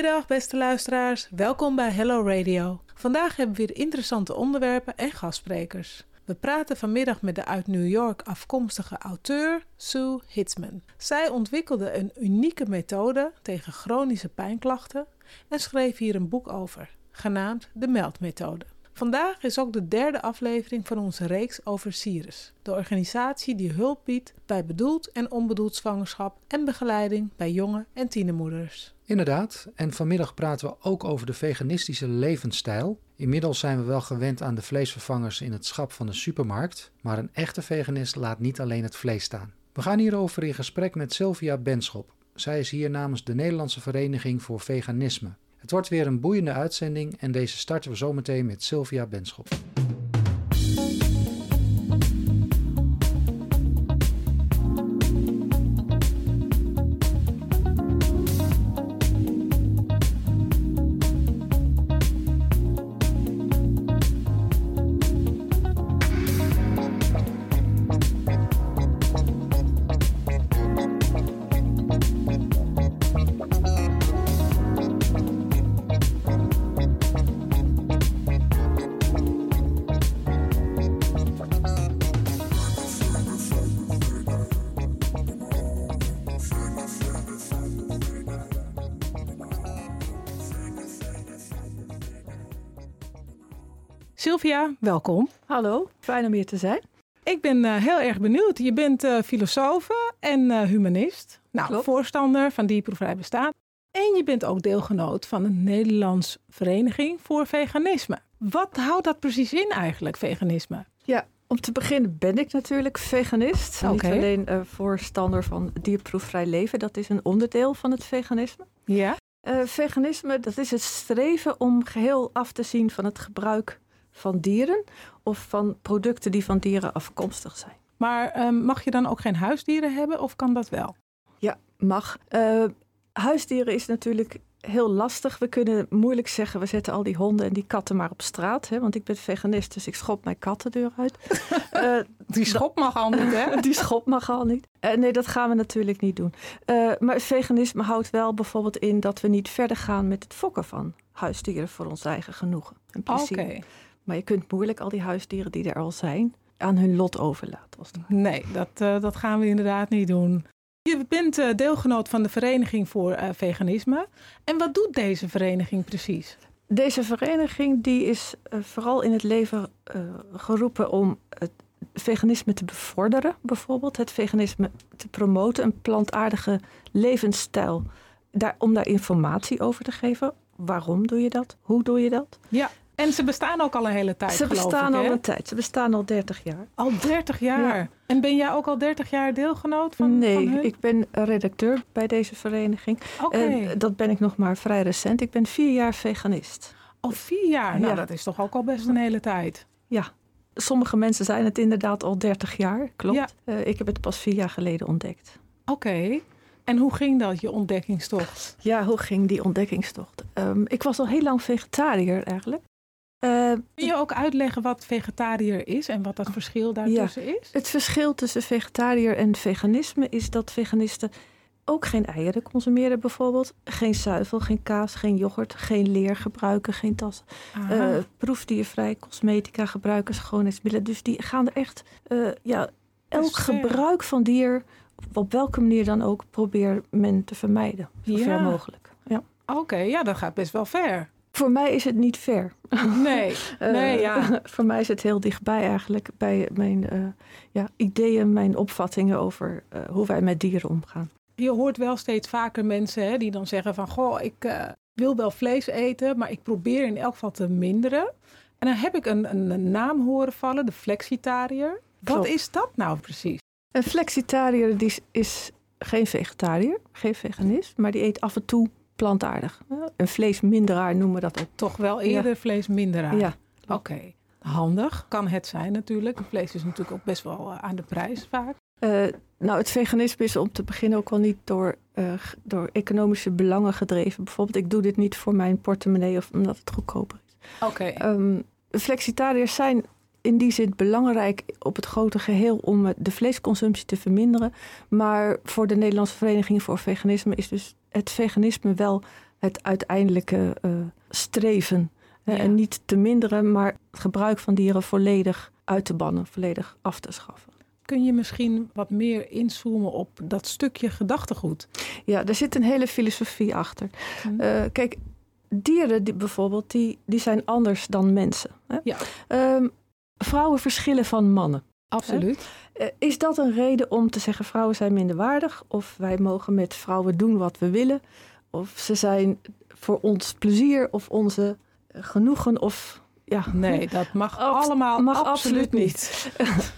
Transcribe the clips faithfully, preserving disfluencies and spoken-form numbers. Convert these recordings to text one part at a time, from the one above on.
Goedemiddag beste luisteraars, welkom bij Hello Radio. Vandaag hebben we weer interessante onderwerpen en gastsprekers. We praten vanmiddag met de uit New York afkomstige auteur Sue Hitzman. Zij ontwikkelde een unieke methode tegen chronische pijnklachten en schreef hier een boek over, genaamd de Meld-methode. Vandaag is ook de derde aflevering van onze reeks over Ceres, de organisatie die hulp biedt bij bedoeld en onbedoeld zwangerschap en begeleiding bij jonge en tienermoeders. Inderdaad, en vanmiddag praten we ook over de veganistische levensstijl. Inmiddels zijn we wel gewend aan de vleesvervangers in het schap van de supermarkt, maar een echte veganist laat niet alleen het vlees staan. We gaan hierover in gesprek met Sylvia Benschop. Zij is hier namens de Nederlandse Vereniging voor Veganisme. Het wordt weer een boeiende uitzending en deze starten we zometeen met Sylvia Benschop. Sylvia, welkom. Hallo, fijn om hier te zijn. Ik ben uh, heel erg benieuwd. Je bent uh, filosofe en uh, humanist. Nou, Klopt. Voorstander van dierproeverij bestaan. En je bent ook deelgenoot van de Nederlandse Vereniging voor Veganisme. Wat houdt dat precies in eigenlijk, veganisme? Ja, om te beginnen ben ik natuurlijk veganist. Okay. Niet alleen uh, voorstander van dierproefvrij leven. Dat is een onderdeel van het veganisme. Ja. Uh, veganisme, dat is het streven om geheel af te zien van het gebruik van dieren of van producten die van dieren afkomstig zijn. Maar uh, mag je dan ook geen huisdieren hebben of kan dat wel? Ja, mag. Uh, huisdieren is natuurlijk heel lastig. We kunnen moeilijk zeggen, we zetten al die honden en die katten maar op straat. Hè? Want ik ben veganist, dus ik schop mijn kattendeur uit. uh, die schop mag al niet, hè? Die schop mag al niet. Uh, nee, dat gaan we natuurlijk niet doen. Uh, maar veganisme houdt wel bijvoorbeeld in dat we niet verder gaan met het fokken van huisdieren voor ons eigen genoegen en plezier. Oké. Okay. Maar je kunt moeilijk al die huisdieren die er al zijn aan hun lot overlaten. Als het nee, dat, uh, dat gaan we inderdaad niet doen. Je bent uh, deelgenoot van de Vereniging voor uh, Veganisme. En wat doet deze vereniging precies? Deze vereniging die is uh, vooral in het leven uh, geroepen om het veganisme te bevorderen. Bijvoorbeeld het veganisme te promoten, een plantaardige levensstijl. Daar, om daar informatie over te geven. Waarom doe je dat? Hoe doe je dat? Ja. En ze bestaan ook al een hele tijd, Ze geloof bestaan ik, al hè? een tijd. Ze bestaan al dertig jaar. Al dertig jaar? Ja. En ben jij ook al dertig jaar deelgenoot van, nee, van hun? Ik ben redacteur bij deze vereniging. Oké. Okay. Dat ben ik nog maar vrij recent. Ik ben vier jaar veganist. Al vier jaar? Nou, ja. Dat is toch ook al best een hele tijd. Ja. Sommige mensen zijn het inderdaad al dertig jaar, klopt. Ja. Uh, ik heb het pas vier jaar geleden ontdekt. Oké. Okay. En hoe ging dat, je ontdekkingstocht? Ja, hoe ging die ontdekkingstocht? Um, ik was al heel lang vegetariër eigenlijk. Uh, Kun je ook uitleggen wat vegetariër is en wat dat verschil daartussen ja, is? Het verschil tussen vegetariër en veganisme is dat veganisten ook geen eieren consumeren bijvoorbeeld. Geen zuivel, geen kaas, geen yoghurt, geen leer gebruiken, geen tassen. Uh, proefdiervrij, cosmetica gebruiken, schoonheidsmiddelen. Dus die gaan er echt, uh, ja, elk gebruik van dier, op welke manier dan ook, probeert men te vermijden. Zo ja. ver mogelijk. Ja. Oké, okay, ja, dat gaat best wel ver. Voor mij is het niet ver. Nee, nee uh, ja. Voor mij is het heel dichtbij eigenlijk bij mijn uh, ja, ideeën, mijn opvattingen over uh, hoe wij met dieren omgaan. Je hoort wel steeds vaker mensen hè, die dan zeggen van, goh, ik uh, wil wel vlees eten, maar ik probeer in elk geval te minderen. En dan heb ik een, een, een naam horen vallen, de flexitariër. Wat Klopt. Is dat nou precies? Een flexitariër die is, is geen vegetariër, geen veganist, maar die eet af en toe plantaardig. Een vleesminderaar noemen we dat ook. Toch wel eerder ja. vleesminderaar? Ja. Oké, okay. Handig. Kan het zijn natuurlijk. Vlees is natuurlijk ook best wel aan de prijs vaak. Uh, nou, het veganisme is om te beginnen ook al niet door, uh, door economische belangen gedreven. Bijvoorbeeld, ik doe dit niet voor mijn portemonnee of omdat het goedkoper is. Oké. Okay. Um, flexitariërs zijn in die zin belangrijk op het grote geheel om de vleesconsumptie te verminderen. Maar voor de Nederlandse Vereniging voor Veganisme is dus het veganisme wel het uiteindelijke uh, streven. Ja. En niet te minderen, maar het gebruik van dieren volledig uit te bannen, volledig af te schaffen. Kun je misschien wat meer inzoomen op dat stukje gedachtegoed? Ja, daar zit een hele filosofie achter. Hmm. Uh, kijk, dieren die bijvoorbeeld, die, die zijn anders dan mensen. Hè? Ja. Um, vrouwen verschillen van mannen. Absoluut. Uh, is dat een reden om te zeggen vrouwen zijn minderwaardig? Of wij mogen met vrouwen doen wat we willen? Of ze zijn voor ons plezier of onze genoegen? Of, ja, nee, dat mag Abs- allemaal mag absoluut, absoluut niet.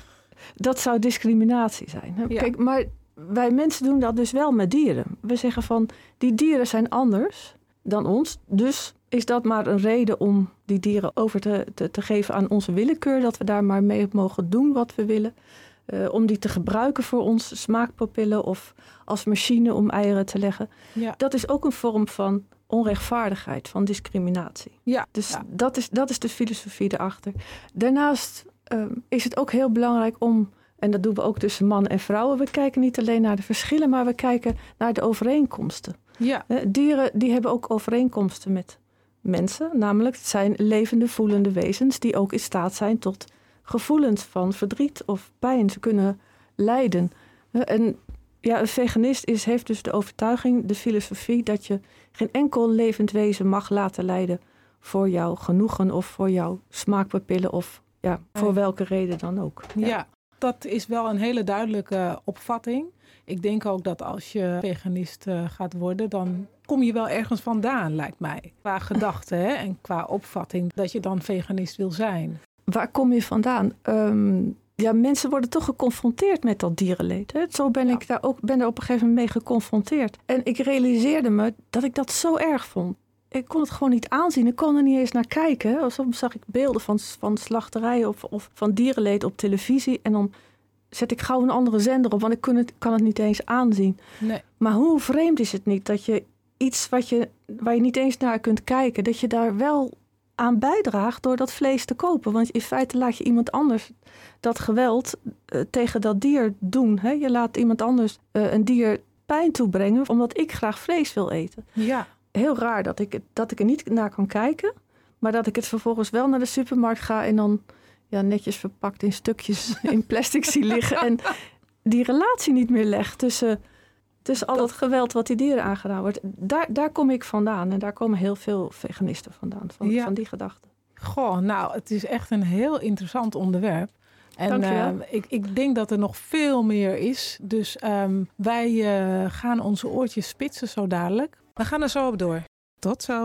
Dat zou discriminatie zijn. Hè? Ja. Kijk, maar wij mensen doen dat dus wel met dieren. We zeggen van, die dieren zijn anders dan ons. Dus is dat maar een reden om die dieren over te, te, te geven aan onze willekeur. Dat we daar maar mee mogen doen wat we willen. Uh, om die te gebruiken voor onze smaakpapillen of als machine om eieren te leggen. Ja. Dat is ook een vorm van onrechtvaardigheid, van discriminatie. Ja. Dus ja. Dat, is, dat is de filosofie erachter. Daarnaast uh, is het ook heel belangrijk om, en dat doen we ook tussen mannen en vrouwen, we kijken niet alleen naar de verschillen, maar we kijken naar de overeenkomsten. Ja. Uh, dieren die hebben ook overeenkomsten met mensen, namelijk het zijn levende, voelende wezens die ook in staat zijn tot gevoelens van verdriet of pijn. Ze kunnen lijden. Uh, en ja, een veganist is, heeft dus de overtuiging, de filosofie, dat je geen enkel levend wezen mag laten lijden voor jouw genoegen of voor jouw smaakpapillen of ja, voor welke reden dan ook. Ja. ja, dat is wel een hele duidelijke opvatting. Ik denk ook dat als je veganist uh, gaat worden, dan kom je wel ergens vandaan, lijkt mij. Qua gedachten hè, en qua opvatting dat je dan veganist wil zijn. Waar kom je vandaan? Um, ja, mensen worden toch geconfronteerd met dat dierenleed. Hè? Zo ben ja. ik daar ook ben er op een gegeven moment mee geconfronteerd. En ik realiseerde me dat ik dat zo erg vond. Ik kon het gewoon niet aanzien. Ik kon er niet eens naar kijken. Soms zag ik beelden van, van slachterijen of, of van dierenleed op televisie. En dan zet ik gauw een andere zender op, want ik kan het, kan het niet eens aanzien. Nee. Maar hoe vreemd is het niet dat je iets wat je, waar je niet eens naar kunt kijken, dat je daar wel aan bijdraagt door dat vlees te kopen. Want in feite laat je iemand anders dat geweld uh, tegen dat dier doen. Hè? Je laat iemand anders uh, een dier pijn toebrengen, omdat ik graag vlees wil eten. Ja. Heel raar dat ik, dat ik er niet naar kan kijken, maar dat ik het vervolgens wel naar de supermarkt ga en dan ja, netjes verpakt in stukjes in plastic zie liggen en die relatie niet meer leg tussen, tussen al dat, dat geweld wat die dieren aangedaan wordt. Daar, daar kom ik vandaan en daar komen heel veel veganisten vandaan, van, ja. van die gedachten. Goh, nou, het is echt een heel interessant onderwerp. En uh, ik, ik denk dat er nog veel meer is. Dus um, wij uh, gaan onze oortjes spitsen zo dadelijk. We gaan er zo op door. Tot zo.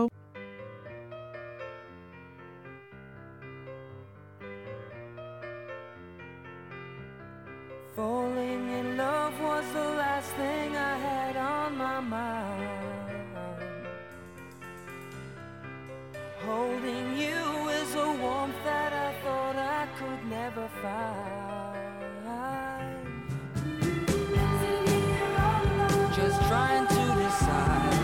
Falling in love was the last thing I had on my mind. Holding you is a warmth that I thought I could never find. Just trying to decide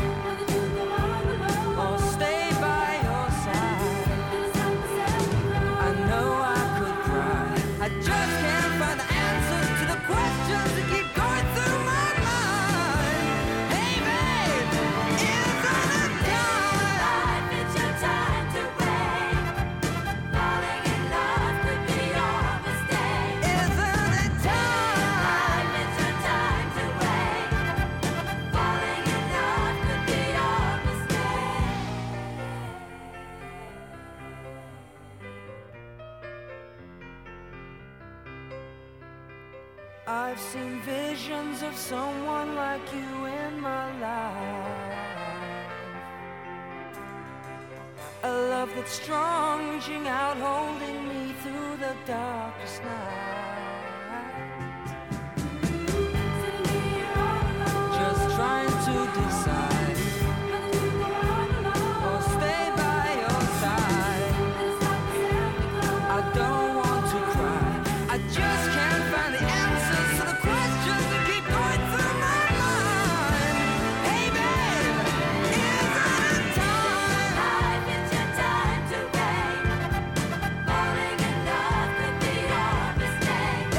or stay by your side. I know I could cry, I just can't find the answers to the questions that keep going through my mind. Hey babe, isn't it time? Life, it's your time to wait. Falling in love could be your mistake. Isn't it time? Life, it's your time to wait. Falling in love could be your mistake. I've seen visions of someone like you in my life. A love that's strong, reaching out, holding me through the darkest night. Just trying to decide or stay by your side. I don't want to cry, I just can't find the answers to the questions that keep going through my mind. Hey babe, isn't it time? Life, it's your time to wait. Falling in love could be your mistake.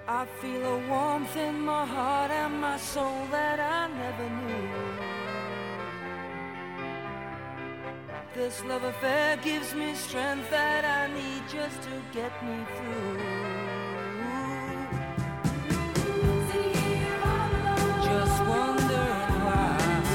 I feel a warmth in my heart and my soul that I never knew. This love affair gives me strength that I need just to get me through. Just wondering why.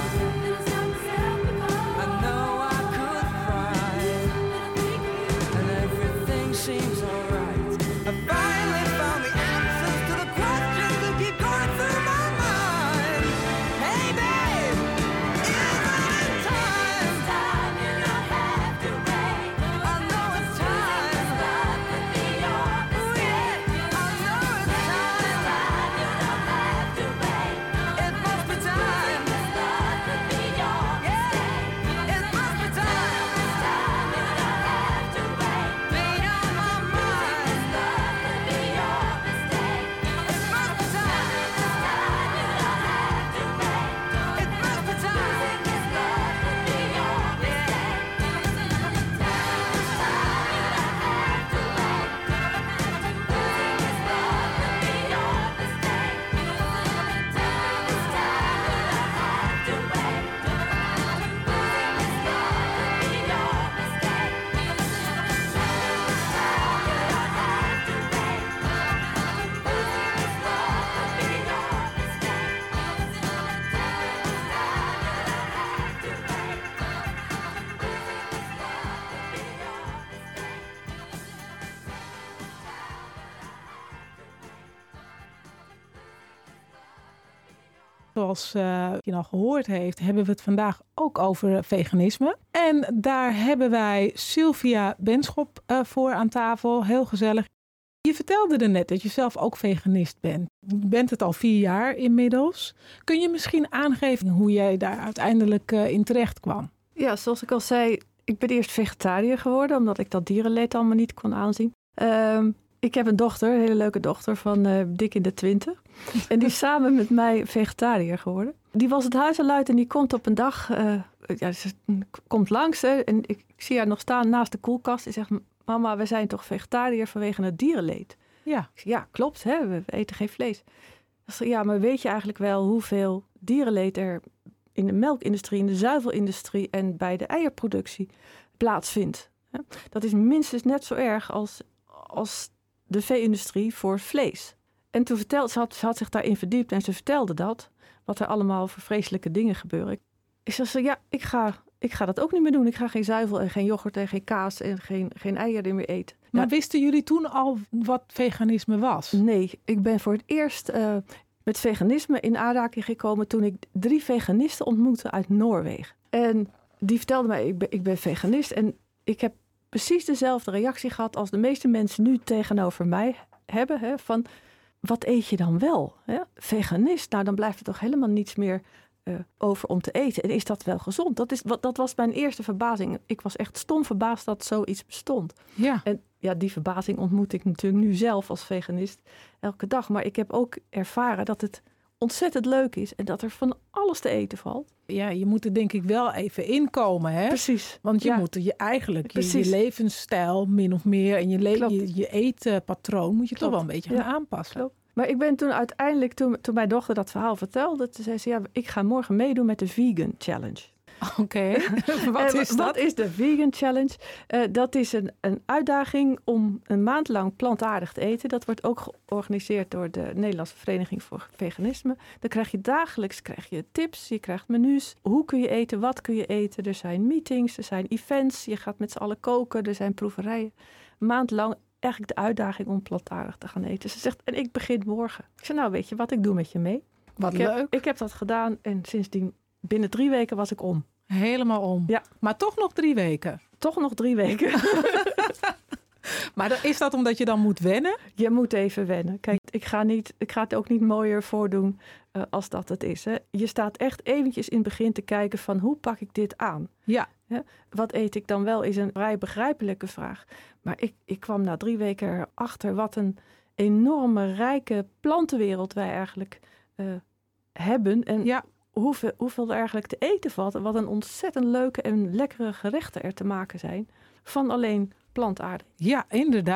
I know I could cry, and everything seems alright. I finally found the answers to the questions that keep going through my mind. Hey babe, isn't it time? It's time, you don't have to wait. I know it's time. This love could be your mistake. I know it's time. It's time, you don't have to wait. It must be time. This love could be your mistake. It must be time. It's time, you don't have to wait. Made on my mind. This love could be your mistake. It must be time. This time, you don't have to wait. It must be time. This love could be your mistake. This time, this time, you don't have to wait. Losing this love could be your mistake. This time, this time, you don't have to wait. Losing this love could be your mistake. This time, this time, you don't have to wait. Losing this love could be your mistake. This time, this time, you don't have to wait. Losing this Zoals uh, je al gehoord heeft, hebben we het vandaag ook over veganisme. En daar hebben wij Sylvia Benschop uh, voor aan tafel. Heel gezellig. Je vertelde er net dat je zelf ook veganist bent. Je bent het al vier jaar inmiddels. Kun je misschien aangeven hoe jij daar uiteindelijk uh, in terecht kwam? Ja, zoals ik al zei, ik ben eerst vegetariër geworden, omdat ik dat dierenleed allemaal niet kon aanzien. Um, ik heb een dochter, een hele leuke dochter van uh, dik in de twintig. En die is samen met mij vegetariër geworden. Die was het huis al uit en die komt op een dag, uh, ja, ze komt langs hè, en ik, ik zie haar nog staan naast de koelkast. En zegt, mama, we zijn toch vegetariër vanwege het dierenleed? Ja. Ik zeg, ja, klopt, hè, we eten geen vlees. Ik zeg, ja, maar weet je eigenlijk wel hoeveel dierenleed er in de melkindustrie, in de zuivelindustrie en bij de eierproductie plaatsvindt? Dat is minstens net zo erg als, als de vee-industrie voor vlees. En toen vertelde ze, had, ze had zich daarin verdiept en ze vertelde dat, wat er allemaal voor vreselijke dingen gebeuren. Ik zei, ja, ik ga, ik ga dat ook niet meer doen. Ik ga geen zuivel en geen yoghurt en geen kaas en geen, geen eieren meer eten. Maar Ja, wisten jullie toen al wat veganisme was? nee, ik ben voor het eerst uh, met veganisme in aanraking gekomen toen ik drie veganisten ontmoette uit Noorwegen. En die vertelden mij, ik ben, ik ben veganist en ik heb precies dezelfde reactie gehad als de meeste mensen nu tegenover mij hebben. Hè, van, wat eet je dan wel? Hè? Veganist, nou dan blijft er toch helemaal niets meer uh, over om te eten. En is dat wel gezond? Dat, is, wat, dat was mijn eerste verbazing. Ik was echt stom verbaasd dat zoiets bestond. Ja. En ja, die verbazing ontmoet ik natuurlijk nu zelf als veganist elke dag. Maar ik heb ook ervaren dat het ontzettend leuk is en dat er van alles te eten valt. Ja, je moet er denk ik wel even inkomen, hè? Precies. Want je Ja. moet je eigenlijk je, je Precies. levensstijl min of meer en je, le- Klopt. je, je eetpatroon moet je toch Klopt. wel een beetje Ja. gaan aanpassen. Klopt. Maar ik ben toen uiteindelijk, toen, toen mijn dochter dat verhaal vertelde, toen zei ze, ja, ik ga morgen meedoen met de Vegan Challenge. Oké, wat En is dat? Wat is de Vegan Challenge? Uh, dat is een, een uitdaging om een maand lang plantaardig te eten. Dat wordt ook georganiseerd door de Nederlandse Vereniging voor Veganisme. Dan krijg je dagelijks krijg je tips, je krijgt menus. Hoe kun je eten, wat kun je eten? Er zijn meetings, er zijn events. Je gaat met z'n allen koken, er zijn proeverijen. Een maand lang eigenlijk de uitdaging om plantaardig te gaan eten. Ze zegt, en ik begin morgen. Ik zeg, nou weet je wat, ik doe met je mee. Wat ik leuk. Heb, ik heb dat gedaan en sindsdien, binnen drie weken was ik om. Helemaal om. Ja. Maar toch nog drie weken. Toch nog drie weken. Maar dan, is dat omdat je dan moet wennen? Je moet even wennen. Kijk, ik ga, niet, ik ga het ook niet mooier voordoen uh, als dat het is. Hè. Je staat echt eventjes in het begin te kijken van hoe pak ik dit aan? Ja. Ja, wat eet ik dan wel is een vrij begrijpelijke vraag. Maar ik, ik kwam na drie weken erachter wat een enorme rijke plantenwereld wij eigenlijk uh, hebben. En Ja. hoeveel, hoeveel er eigenlijk te eten valt. En wat een ontzettend leuke en lekkere gerechten er te maken zijn van alleen plantaardig. Ja, inderdaad.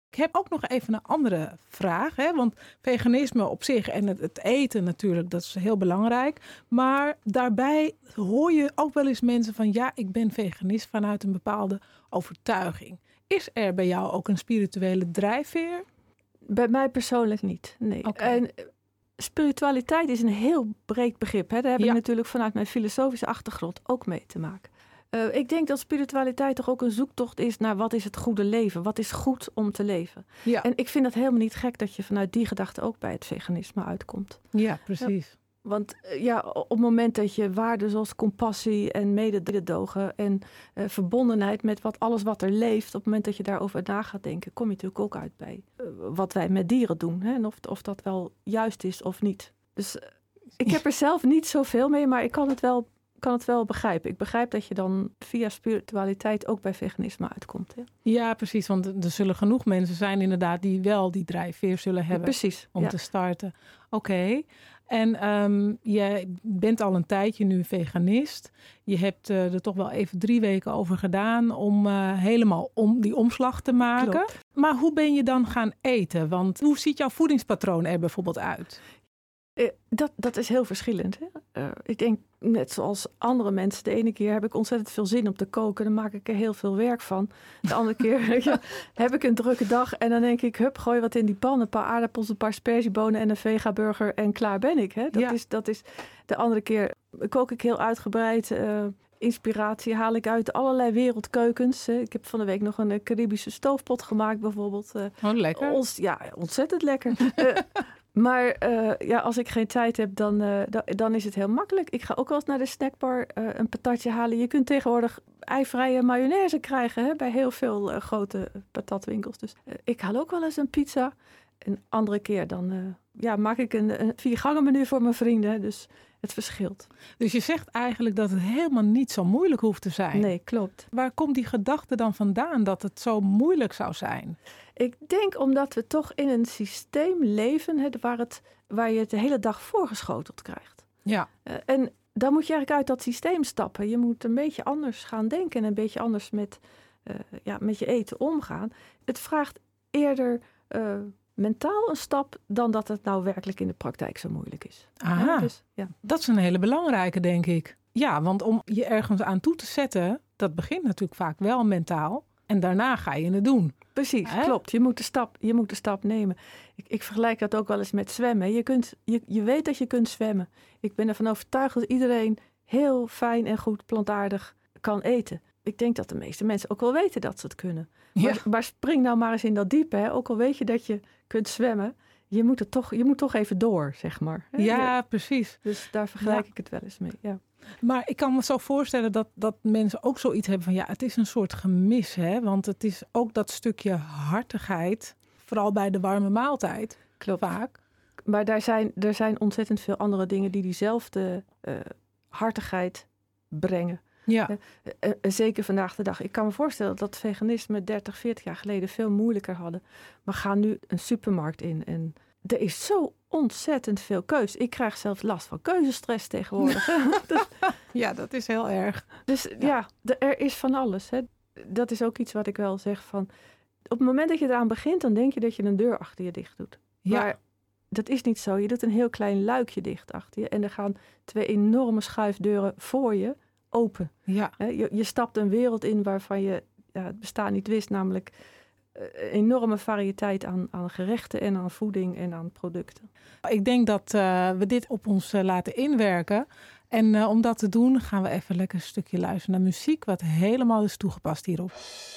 Ik heb ook nog even een andere vraag. Hè? Want veganisme op zich en het, het eten natuurlijk, dat is heel belangrijk. Maar daarbij hoor je ook wel eens mensen van... ja, ik ben veganist vanuit een bepaalde overtuiging. Is er bij jou ook een spirituele drijfveer? Bij mij persoonlijk niet, nee. Okay. En spiritualiteit is een heel breed begrip. Hè? Daar heb ja. ik natuurlijk vanuit mijn filosofische achtergrond ook mee te maken. Uh, ik denk dat spiritualiteit toch ook een zoektocht is naar wat is het goede leven? Wat is goed om te leven? Ja. En ik vind het helemaal niet gek dat je vanuit die gedachte ook bij het veganisme uitkomt. Ja, precies. Ja, want uh, ja, op het moment dat je waarden zoals compassie en mededogen en uh, verbondenheid met wat, alles wat er leeft, op het moment dat je daarover na gaat denken, kom je natuurlijk ook uit bij uh, wat wij met dieren doen. Hè? En of, of dat wel juist is of niet. Dus uh, ik heb er zelf niet zoveel mee, maar ik kan het wel kan het wel begrijpen. Ik begrijp dat je dan via spiritualiteit ook bij veganisme uitkomt. Hè? Ja, precies. Want er zullen genoeg mensen zijn inderdaad die wel die drijfveer zullen hebben. Ja, precies, om ja. te starten. Oké. Okay. En um, je bent al een tijdje nu veganist. Je hebt uh, er toch wel even drie weken over gedaan om uh, helemaal om die omslag te maken. Klopt. Maar hoe ben je dan gaan eten? Want hoe ziet jouw voedingspatroon er bijvoorbeeld uit? Uh, dat, dat is heel verschillend. Hè? Uh, ik denk net zoals andere mensen. De ene keer heb ik ontzettend veel zin om te koken. Dan maak ik er heel veel werk van. De andere keer ja, heb ik een drukke dag. En dan denk ik, hup, gooi wat in die pan. Een paar aardappels, een paar aspergebonen en een vegaburger. En klaar ben ik. Hè? Dat, ja. is, dat is de andere keer kook ik heel uitgebreid. Uh, inspiratie haal ik uit allerlei wereldkeukens. Uh, ik heb van de week nog een uh, Caribische stoofpot gemaakt bijvoorbeeld. Uh, oh, lekker. Ons, ja, ontzettend lekker. uh, Maar uh, ja, als ik geen tijd heb, dan, uh, da- dan is het heel makkelijk. Ik ga ook wel eens naar de snackbar uh, een patatje halen. Je kunt tegenwoordig eivrije mayonaise krijgen hè, bij heel veel uh, grote patatwinkels. Dus uh, ik haal ook wel eens een pizza. Een andere keer dan uh, ja, maak ik een, een viergangen menu voor mijn vrienden. Dus het verschilt. Dus je zegt eigenlijk dat het helemaal niet zo moeilijk hoeft te zijn. Nee, klopt. Waar komt die gedachte dan vandaan dat het zo moeilijk zou zijn? Ik denk omdat we toch in een systeem leven hè, waar, het, waar je het de hele dag voorgeschoteld krijgt. Ja. Uh, en dan moet je eigenlijk uit dat systeem stappen. Je moet een beetje anders gaan denken en een beetje anders met, uh, ja, met je eten omgaan. Het vraagt eerder uh, mentaal een stap dan dat het nou werkelijk in de praktijk zo moeilijk is. Aha, ja, dus, ja. Dat is een hele belangrijke, denk ik. Ja, want om je ergens aan toe te zetten, dat begint natuurlijk vaak wel mentaal. En daarna ga je het doen. Precies, Hè? klopt. Je moet, de stap, je moet de stap nemen. Ik, ik vergelijk dat ook wel eens met zwemmen. Je, kunt, je, je weet dat je kunt zwemmen. Ik ben ervan overtuigd dat iedereen heel fijn en goed plantaardig kan eten. Ik denk dat de meeste mensen ook wel weten dat ze het kunnen. Ja. Maar, maar spring nou maar eens in dat diepe. Hè? Ook al weet je dat je kunt zwemmen. Je moet, het toch, je moet toch even door, zeg maar. Hè? Ja, precies. Dus daar vergelijk Ja. ik het wel eens mee, ja. Maar ik kan me zo voorstellen dat, dat mensen ook zoiets hebben van... ja, het is een soort gemis, hè? Want het is ook dat stukje hartigheid, vooral bij de warme maaltijd, Klopt. vaak. Maar daar zijn, er zijn ontzettend veel andere dingen die diezelfde uh, hartigheid brengen. Ja. Uh, uh, zeker vandaag de dag. Ik kan me voorstellen dat veganisme dertig, veertig jaar geleden veel moeilijker hadden. Maar ga nu een supermarkt in en er is zo ontzettend veel keus. Ik krijg zelfs last van keuzestress tegenwoordig. dus, ja, dat is heel erg. dus ja, ja de, er is van alles. Hè. Dat is ook iets wat ik wel zeg van... Op het moment dat je eraan begint, dan denk je dat je een deur achter je dicht doet. Ja. Maar dat is niet zo. Je doet een heel klein luikje dicht achter je. En er gaan twee enorme schuifdeuren voor je open. Ja. Je, je stapt een wereld in waarvan je ja, het bestaan niet wist. Namelijk een enorme variëteit aan, aan gerechten en aan voeding en aan producten. Ik denk dat uh, we dit op ons uh, laten inwerken. En uh, om dat te doen gaan we even lekker een stukje luisteren naar muziek... wat helemaal is toegepast hierop.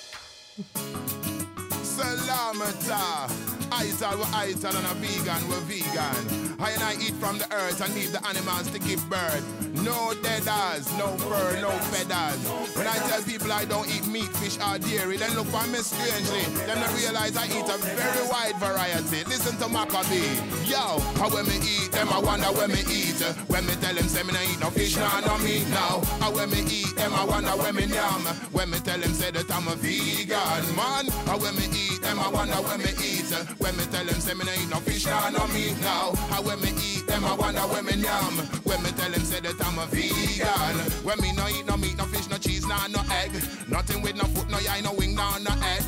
Salamata. I tell we I tell and a vegan, we're vegan. I and I eat from the earth and leave the animals to give birth. No deaders, no fur, no feathers. When I tell people I don't eat meat, fish or dairy, then look for me strangely. Then I realize I eat a very wide variety. Listen to Maccabee. Yo, how when me eat, them I wonder when me eat. When me tell them say me no eat no fish, no, no meat now. How when me eat, them I wonder when me yum. When me tell them say that I'm a vegan, man. How when me eat, them I wonder when me eat. When me tell them say me no eat no fish, no, no meat now. How when me eat, them I wonder when me yum. When me tell them say that I'm a vegan. When me no eat no meat, no fish, no cheese, no, no egg. Nothing with no foot, no eye, no wing, no, no head. No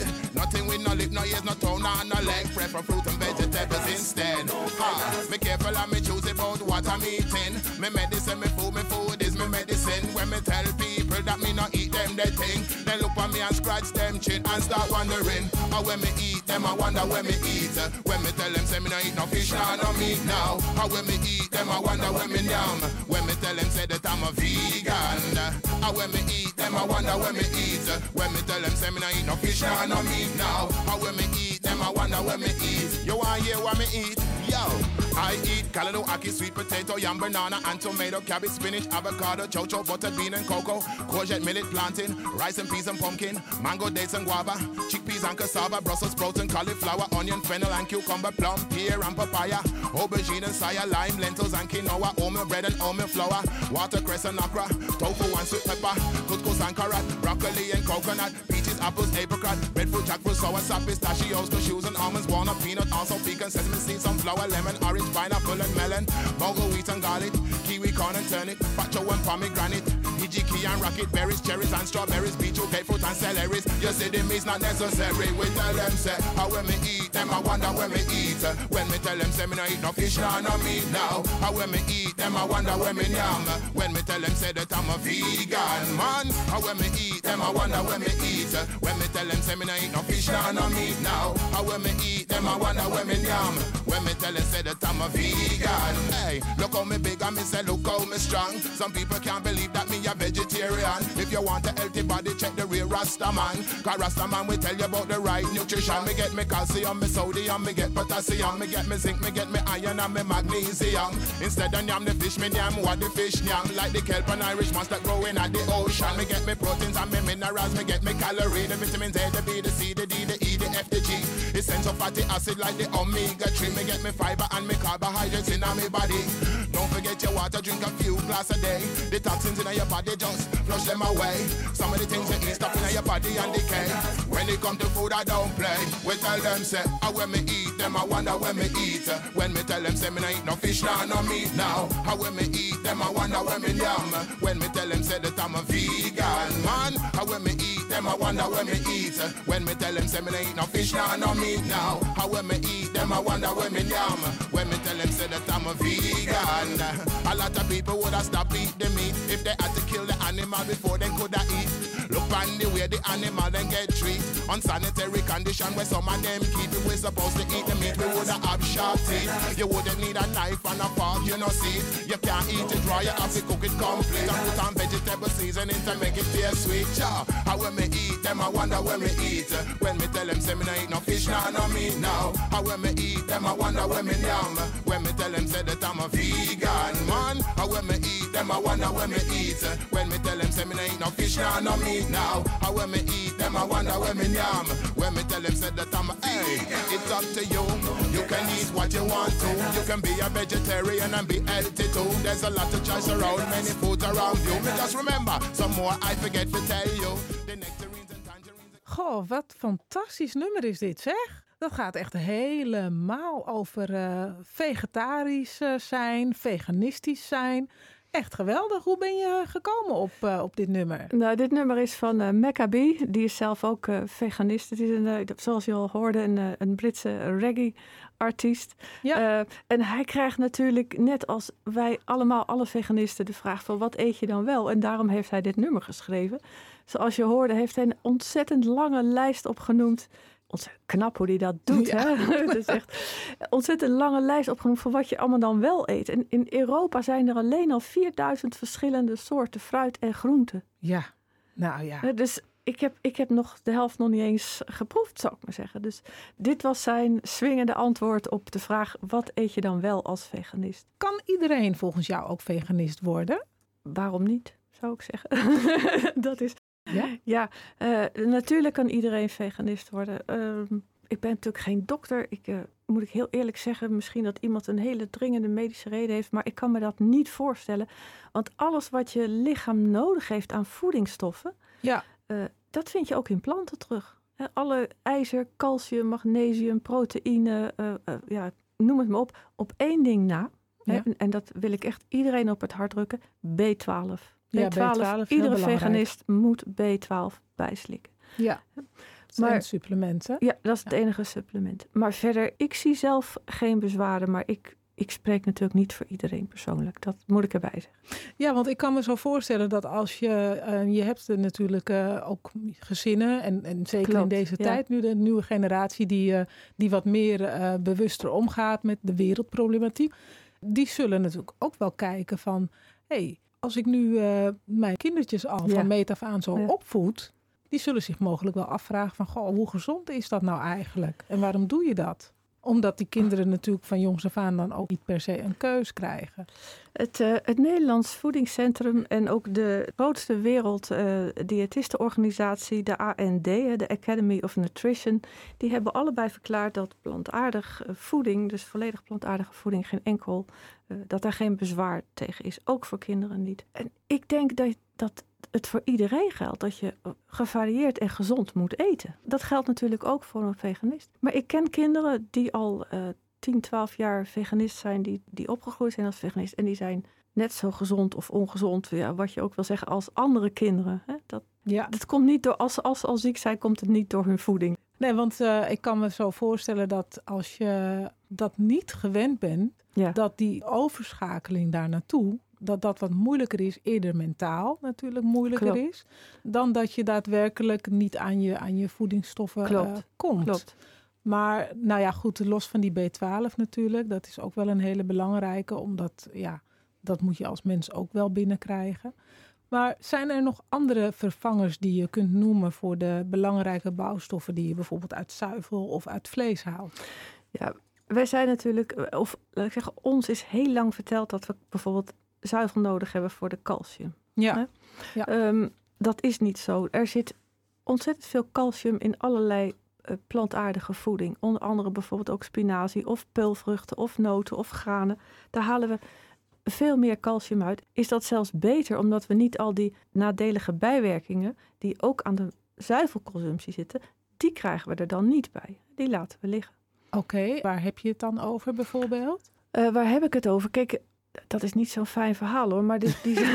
Nothing with no lip, no ears, no tongue, no, no leg. Prefer fruit and vegetables instead. Ha, me careful and me choose about what I'm eating. Me medicine, me food, me food is me medicine. When me tell people that me not eat them, they think. They look at me and scratch them chin and start wondering. How when me eat them, I wonder when me eat. When me tell them, say me not eat no fish, nah, no meat now. How when me eat them, I wonder when me yum. When me tell them, say that I'm a vegan. How when me eat them, I wonder when me eat. When me tell them, say me not eat no fish, nah, no meat now. How when me eat them, I wonder when me eat. You want hear what me eat? Yo, I eat callaloo, ackee, sweet potato, yam, banana, and tomato, cabbage, spinach, avocado, chocho, buttered bean and cocoa, courgette, millet, plantain, rice and peas and pumpkin, mango, dates and guava, chickpeas and cassava, Brussels sprouts and cauliflower, onion, fennel and cucumber, plum, pear and papaya, aubergine and saya, lime, lentils and quinoa, oatmeal bread and oatmeal flour, watercress and okra, tofu and sweet pepper, couscous and carrot, broccoli and coconut, peaches, apples, apricot, breadfruit, jackfruit, sour sap, pistachios, cashews and almonds, walnut, peanut, also pecan, sesame seeds, sunflower, lemon, orange, pineapple and melon, mango, wheat and garlic, kiwi, corn and turnip, pacho and pomegranate, hijiki and rocket berries, cherries and strawberries, beetroot, grapefruit and celeries. You say them is not necessary. We tell them say, how when me eat them, I wonder when me eat. When me tell them say me no eat no fish, no no meat now. How when me eat them, I wonder when me yam. When me tell them say that I'm a vegan man. How when me eat them, I wonder when me eat. When me tell them say me no eat no fish, no no meat now. How when me eat them, I wonder when me yam. When me tell them say that I'm a vegan. Hey, look how me big and me say look how me strong. Some people can't believe that me a vegetarian. If you want a healthy body, check the real Rasta man. Cause Rasta man will tell you about the right nutrition. Me get me calcium, me sodium, me get potassium, me get me zinc, me get me iron and me magnesium. Instead of yam the fish, me yam what the fish yam. Like the kelp and Irish moss that growing at the ocean. Me get me proteins and me minerals, me get me calories, the vitamins A, the B, the C, the D, the E, the F, the G. Essential fatty acid like the omega three. Me get me fiber and me carbohydrates in my body. Don't forget your water, drink a few glass a day. The toxins in your body just flush them away. Some of the things you eat stop in your body and decay. When it come to food, I don't play. We tell them say, how when me eat them, I wonder when me eat. When me tell them say me no eat no fish, no no meat now. How when me eat them, I wonder when me yam. When me tell them say that I'm a vegan man. How when me eat them, I wonder when me eat. When me tell them say me no eat no fish, no no meat now. How when me eat them, I wonder when me yam. When me tell them say that I'm a vegan. A lot of people would have stopped eat the meat if they had to kill the animal before they could have eat. Look on the way the animal then get treated. Unsanitary condition where some of them keep it. We're supposed to eat the meat, we would have have sharp teeth. You wouldn't need a knife and a fork, you know see. You can't eat it raw, you have to cook it complete. And put on vegetable seasoning to make it taste sweet. Yeah. How when me eat them, I wonder when me eat. When me tell them say me no eat no fish, no no meat now. How when me eat them, I wonder when me yam. When me tell them say that I'm a vegan man. How when me eat them, I wonder when me eat. When me tell them say me no eat no fish, no no meat now. How when me eat them, I wonder when me yam. When me tell them say that I'm a hey, it's up to you. You can eat what you want to. You can be a vegetarian and be healthy too. There's a lot of choice around, many foods around you. Me just remember, some more I forget to tell you. The nectarines and tangerines. Goh, wat fantastisch nummer is dit, zeg. Dat gaat echt helemaal over uh, vegetarisch uh, zijn, veganistisch zijn. Echt geweldig. Hoe ben je gekomen op, uh, op dit nummer? Nou, dit nummer is van uh, Maccabee. Die is zelf ook uh, veganist. Het is, een, uh, zoals je al hoorde, een, uh, een Britse reggae-artiest. Ja. Uh, en hij krijgt natuurlijk, net als wij allemaal, alle veganisten, de vraag van wat eet je dan wel? En daarom heeft hij dit nummer geschreven. Zoals je hoorde, heeft hij een ontzettend lange lijst opgenoemd. Ontzettend knap hoe hij dat doet. Ja. Hè? Het is echt een ontzettend lange lijst opgenoemd van wat je allemaal dan wel eet. En in Europa zijn er alleen al vierduizend verschillende soorten fruit en groenten. Ja, nou ja. Dus ik heb, ik heb nog de helft nog niet eens geproefd, zou ik maar zeggen. Dus dit was zijn swingende antwoord op de vraag, wat eet je dan wel als veganist? Kan iedereen volgens jou ook veganist worden? Waarom niet, zou ik zeggen. Dat is... Ja, ja uh, natuurlijk kan iedereen veganist worden. Uh, ik ben natuurlijk geen dokter. Ik, uh, moet ik heel eerlijk zeggen, misschien dat iemand een hele dringende medische reden heeft, maar ik kan me dat niet voorstellen. Want alles wat je lichaam nodig heeft aan voedingsstoffen, ja. uh, dat vind je ook in planten terug. Uh, alle ijzer, calcium, magnesium, proteïne, uh, uh, ja, noem het maar op, op één ding na. Ja. Hè, en, en dat wil ik echt iedereen op het hart drukken, B twaalf. B twaalf, ja, B twaalf iedere veganist moet B twaalf bijslikken. Ja. maar, Maar- supplementen. Ja, dat is het enige supplement. Maar verder, ik zie zelf geen bezwaren, maar ik, ik spreek natuurlijk niet voor iedereen persoonlijk. Dat moet ik erbij zeggen. Ja, want ik kan me zo voorstellen dat als je... Uh, je hebt er natuurlijk uh, ook gezinnen en, en zeker Klopt, in deze ja. tijd nu de nieuwe generatie die, uh, die wat meer uh, bewuster omgaat met de wereldproblematiek. Die zullen natuurlijk ook wel kijken van... Hey, als ik nu uh, mijn kindertjes al Ja. van meet af aan zo Ja. opvoed... Die zullen zich mogelijk wel afvragen van... Goh, hoe gezond is dat nou eigenlijk? En waarom doe je dat? Omdat die kinderen natuurlijk van jongs af aan dan ook niet per se een keus krijgen. Het, uh, het Nederlands Voedingscentrum en ook de grootste wereld uh, diëtistenorganisatie, de A N D, de Academy of Nutrition, die hebben allebei verklaard dat plantaardig voeding, dus volledig plantaardige voeding, geen enkel, uh, dat daar geen bezwaar tegen is. Ook voor kinderen niet. En ik denk dat, dat het voor iedereen geldt dat je gevarieerd en gezond moet eten. Dat geldt natuurlijk ook voor een veganist. Maar ik ken kinderen die al uh, tien, twaalf jaar veganist zijn, die, die opgegroeid zijn als veganist. En die zijn net zo gezond of ongezond, ja, wat je ook wil zeggen, als andere kinderen. Hè? Dat, Ja. dat komt niet door, als ze als, als ziek zijn, komt het niet door hun voeding. Nee, want uh, ik kan me zo voorstellen dat als je dat niet gewend bent, Ja. dat die overschakeling daar naartoe, dat dat wat moeilijker is, eerder mentaal natuurlijk moeilijker Klopt. is, dan dat je daadwerkelijk niet aan je, aan je voedingsstoffen Klopt. uh, komt. Klopt. Maar nou ja, goed, los van die B twaalf natuurlijk, dat is ook wel een hele belangrijke, omdat ja, dat moet je als mens ook wel binnenkrijgen. Maar zijn er nog andere vervangers die je kunt noemen voor de belangrijke bouwstoffen die je bijvoorbeeld uit zuivel of uit vlees haalt? Ja, wij zijn natuurlijk, of laat ik zeggen, ons is heel lang verteld dat we bijvoorbeeld zuivel nodig hebben voor de calcium. Ja, Hè? Ja. Um, dat is niet zo. Er zit ontzettend veel calcium in allerlei uh, plantaardige voeding. Onder andere bijvoorbeeld ook spinazie of peulvruchten of noten of granen. Daar halen we veel meer calcium uit. Is dat zelfs beter omdat we niet al die nadelige bijwerkingen die ook aan de zuivelconsumptie zitten, die krijgen we er dan niet bij. Die laten we liggen. Oké, okay. Waar heb je het dan over bijvoorbeeld? Uh, waar heb ik het over? Kijk, dat is niet zo'n fijn verhaal hoor, maar die... die...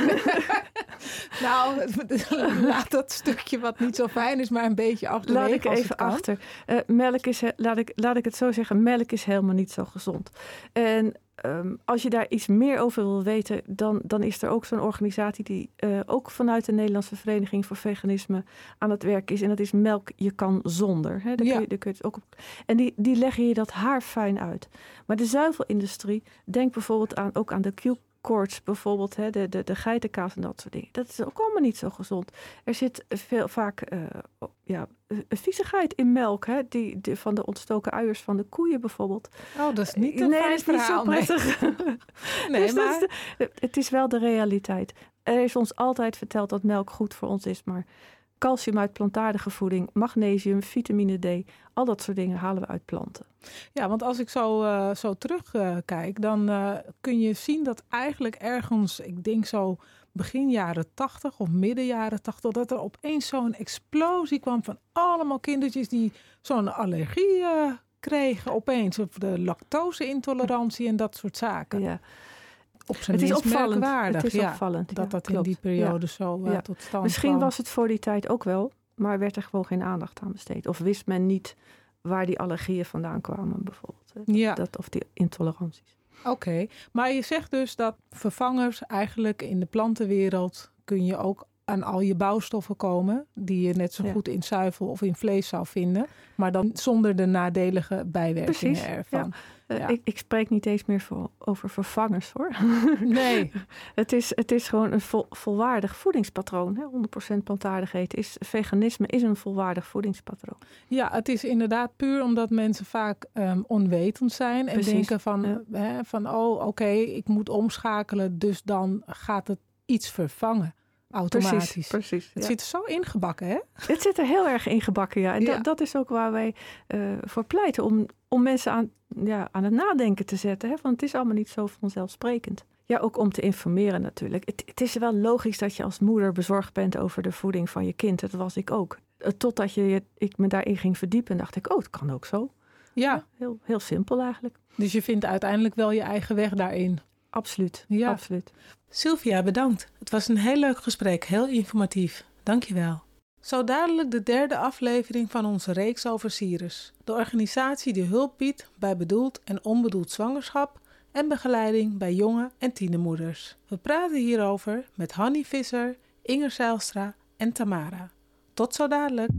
Nou, laat dat stukje wat niet zo fijn is, maar een beetje achterwege. Laat ik als even het kan. achter. Uh, melk is, laat ik, laat ik het zo zeggen, melk is helemaal niet zo gezond. En um, als je daar iets meer over wil weten, dan, dan is er ook zo'n organisatie die uh, ook vanuit de Nederlandse Vereniging voor Veganisme aan het werk is. En dat is Melk je kan zonder. Hè? Daar Ja. kun je, daar kun je het ook op. En die, die leggen je dat haarfijn uit. Maar de zuivelindustrie, denk bijvoorbeeld aan, ook aan de Q koorts bijvoorbeeld, hè, de, de, de geitenkaas en dat soort dingen. Dat is ook allemaal niet zo gezond. Er zit veel vaak uh, ja, viezigheid in melk, hè, die, die van de ontstoken uiers van de koeien bijvoorbeeld. Oh, dat is niet een nee, fijn dat is niet verhaal. zo prettig. Nee, nee Dus dat maar... is de, het is wel de realiteit. Er is ons altijd verteld dat melk goed voor ons is, maar calcium uit plantaardige voeding, magnesium, vitamine D, al dat soort dingen halen we uit planten. Ja, want als ik zo, uh, zo terugkijk, uh, dan uh, kun je zien dat eigenlijk ergens, ik denk zo begin jaren tachtig of midden jaren tachtig, dat er opeens zo'n explosie kwam van allemaal kindertjes die zo'n allergie uh, kregen opeens. Of de lactose-intolerantie en dat soort zaken. Ja. Op zijn Het is minst opvallend. merkwaardig, Het is ja, opvallend. dat ja, dat klopt. in die periode Ja. zo uh, Ja. tot stand Misschien kwam. was het voor die tijd ook wel, maar werd er gewoon geen aandacht aan besteed. Of wist men niet waar die allergieën vandaan kwamen bijvoorbeeld. Dat, Ja. dat, of die intoleranties. Oké, okay. Maar je zegt dus dat vervangers eigenlijk in de plantenwereld kun je ook aan al je bouwstoffen komen, die je net zo Ja. goed in zuivel of in vlees zou vinden, maar dan zonder de nadelige bijwerkingen Precies, ervan. Uh, Ja. ik, ik spreek niet eens meer voor, over vervangers hoor. Nee. het, is, het is gewoon een vol, volwaardig voedingspatroon. Hè? honderd procent plantaardig eten. Is, veganisme is een volwaardig voedingspatroon. Ja, het is inderdaad puur omdat mensen vaak um, onwetend zijn en Precies, denken van, ja. hè, van oh oké, okay, ik moet omschakelen, dus dan gaat het iets vervangen. Automatisch. Precies, precies. Het ja. zit er zo ingebakken, hè? Het zit er heel erg ingebakken, ja. En Ja. Dat, dat is ook waar wij uh, voor pleiten. Om, om mensen aan, ja, aan het nadenken te zetten. Hè? Want het is allemaal niet zo vanzelfsprekend. Ja, ook om te informeren natuurlijk. Het, het is wel logisch dat je als moeder bezorgd bent over de voeding van je kind. Dat was ik ook. Totdat je, ik me daarin ging verdiepen en dacht ik, oh, het kan ook zo. Ja. Ja, heel, heel simpel eigenlijk. Dus je vindt uiteindelijk wel je eigen weg daarin. Absoluut, Ja. absoluut. Sylvia, bedankt. Het was een heel leuk gesprek, heel informatief. Dank je wel. Zo dadelijk de derde aflevering van onze reeks over Cyrus. De organisatie die hulp biedt bij bedoeld en onbedoeld zwangerschap en begeleiding bij jonge en tienermoeders. We praten hierover met Hanny Visser, Inger Zijlstra en Tamara. Tot zo dadelijk!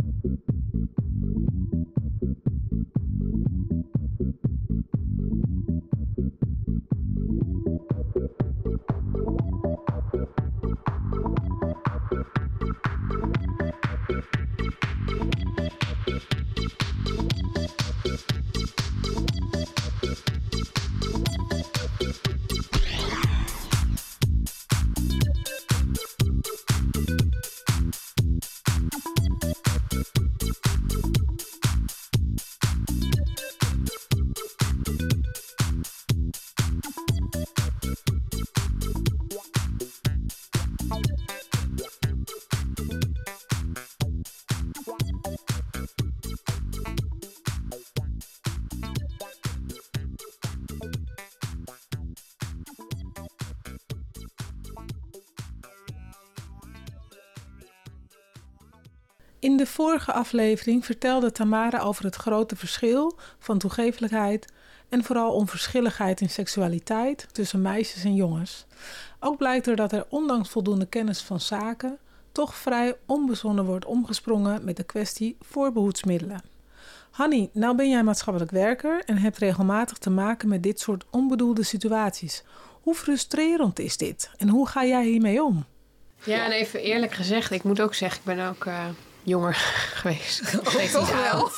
In de vorige aflevering vertelde Tamara over het grote verschil van toegeeflijkheid en vooral onverschilligheid in seksualiteit tussen meisjes en jongens. Ook blijkt er dat er ondanks voldoende kennis van zaken toch vrij onbezonnen wordt omgesprongen met de kwestie voorbehoedsmiddelen. Hanny, nou ben jij maatschappelijk werker en hebt regelmatig te maken met dit soort onbedoelde situaties. Hoe frustrerend is dit en hoe ga jij hiermee om? Ja, en even eerlijk gezegd, ik moet ook zeggen, ik ben ook uh, jonger geweest. Oh, toch wel?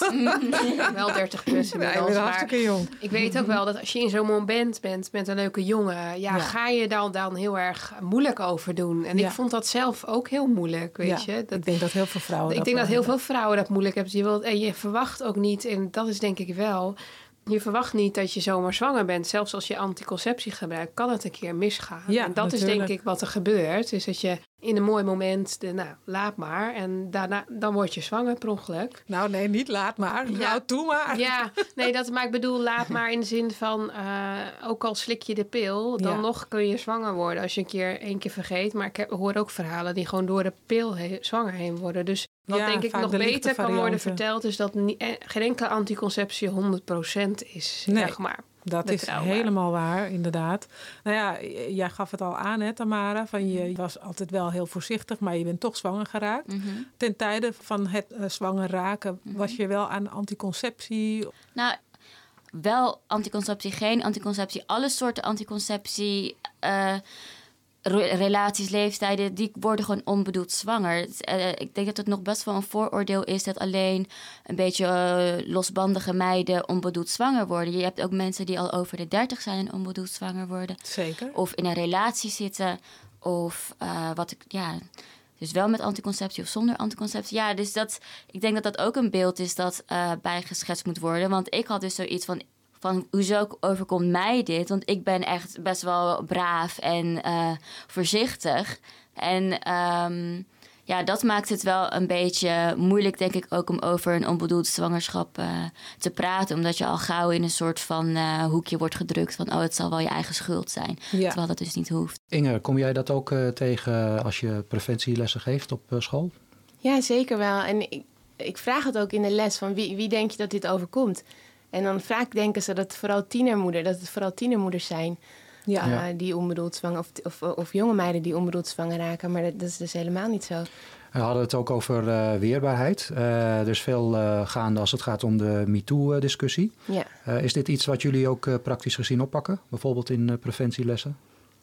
Wel dertig plus inmiddels. Nee, hartstikke jong. Ik weet ook wel dat als je in zo'n moment bent met een leuke jongen, ja, ja. ga je dan, dan heel erg moeilijk over doen. En ja. ik vond dat zelf ook heel moeilijk, weet ja, je. Dat, ik denk dat heel veel vrouwen Ik dat denk dat heel hebben. veel vrouwen dat moeilijk hebben. Je wilt, en je verwacht ook niet, en dat is denk ik wel, je verwacht niet dat je zomaar zwanger bent. Zelfs als je anticonceptie gebruikt, kan het een keer misgaan. Ja, en dat natuurlijk. is denk ik wat er gebeurt. Is dat je in een mooi moment, de, nou, laat maar. En daarna, dan word je zwanger per ongeluk. Nou nee, niet laat maar. Ja. Nou, doe maar. Ja, nee, dat, maar ik bedoel, laat maar in de zin van, uh, ook al slik je de pil, dan Ja. nog kun je zwanger worden als je een keer één keer vergeet. Maar ik heb, hoor ook verhalen die gewoon door de pil he- zwanger heen worden. Dus wat Ja, denk ik vaak nog de lichte beter kan worden varianten. verteld, is dat nie, eh, geen enkele anticonceptie honderd procent is, Nee. zeg maar. Dat is betrouwbaar. helemaal waar, inderdaad. Nou ja, jij gaf het al aan, hè, Tamara. Van je was altijd wel heel voorzichtig, maar je bent toch zwanger geraakt. Mm-hmm. Ten tijde van het uh, zwanger raken Mm-hmm. was je wel aan anticonceptie. Nou, wel anticonceptie, geen anticonceptie. Alle soorten anticonceptie, uh, re- relaties, leeftijden, die worden gewoon onbedoeld zwanger. Uh, ik denk dat het nog best wel een vooroordeel is dat alleen een beetje uh, losbandige meiden onbedoeld zwanger worden. Je hebt ook mensen die al over de dertig zijn en onbedoeld zwanger worden. Zeker. Of in een relatie zitten. Of uh, wat ik, ja... Dus wel met anticonceptie of zonder anticonceptie. Ja, dus dat, ik denk dat dat ook een beeld is dat uh, bijgeschetst moet worden. Want ik had dus zoiets van, van hoezo overkomt mij dit? Want ik ben echt best wel braaf en uh, voorzichtig. En um, ja, dat maakt het wel een beetje moeilijk, denk ik, ook om over een onbedoeld zwangerschap uh, te praten. Omdat je al gauw in een soort van uh, hoekje wordt gedrukt van, oh, het zal wel je eigen schuld zijn. Ja. Terwijl dat dus niet hoeft. Inge, kom jij dat ook uh, tegen als je preventielessen geeft op uh, school? Ja, zeker wel. En ik, ik vraag het ook in de les van wie, wie denk je dat dit overkomt? En dan vaak denken ze dat het vooral tienermoeder, dat het vooral tienermoeders zijn. Ja. Uh, Ja. die onbedoeld zwanger, of, of, of jonge meiden die onbedoeld zwanger raken. Maar dat, dat is dus helemaal niet zo. We hadden het ook over uh, weerbaarheid. Uh, er is veel uh, gaande als het gaat om de MeToo-discussie. Ja. Uh, is dit iets wat jullie ook uh, praktisch gezien oppakken? Bijvoorbeeld in uh, preventielessen?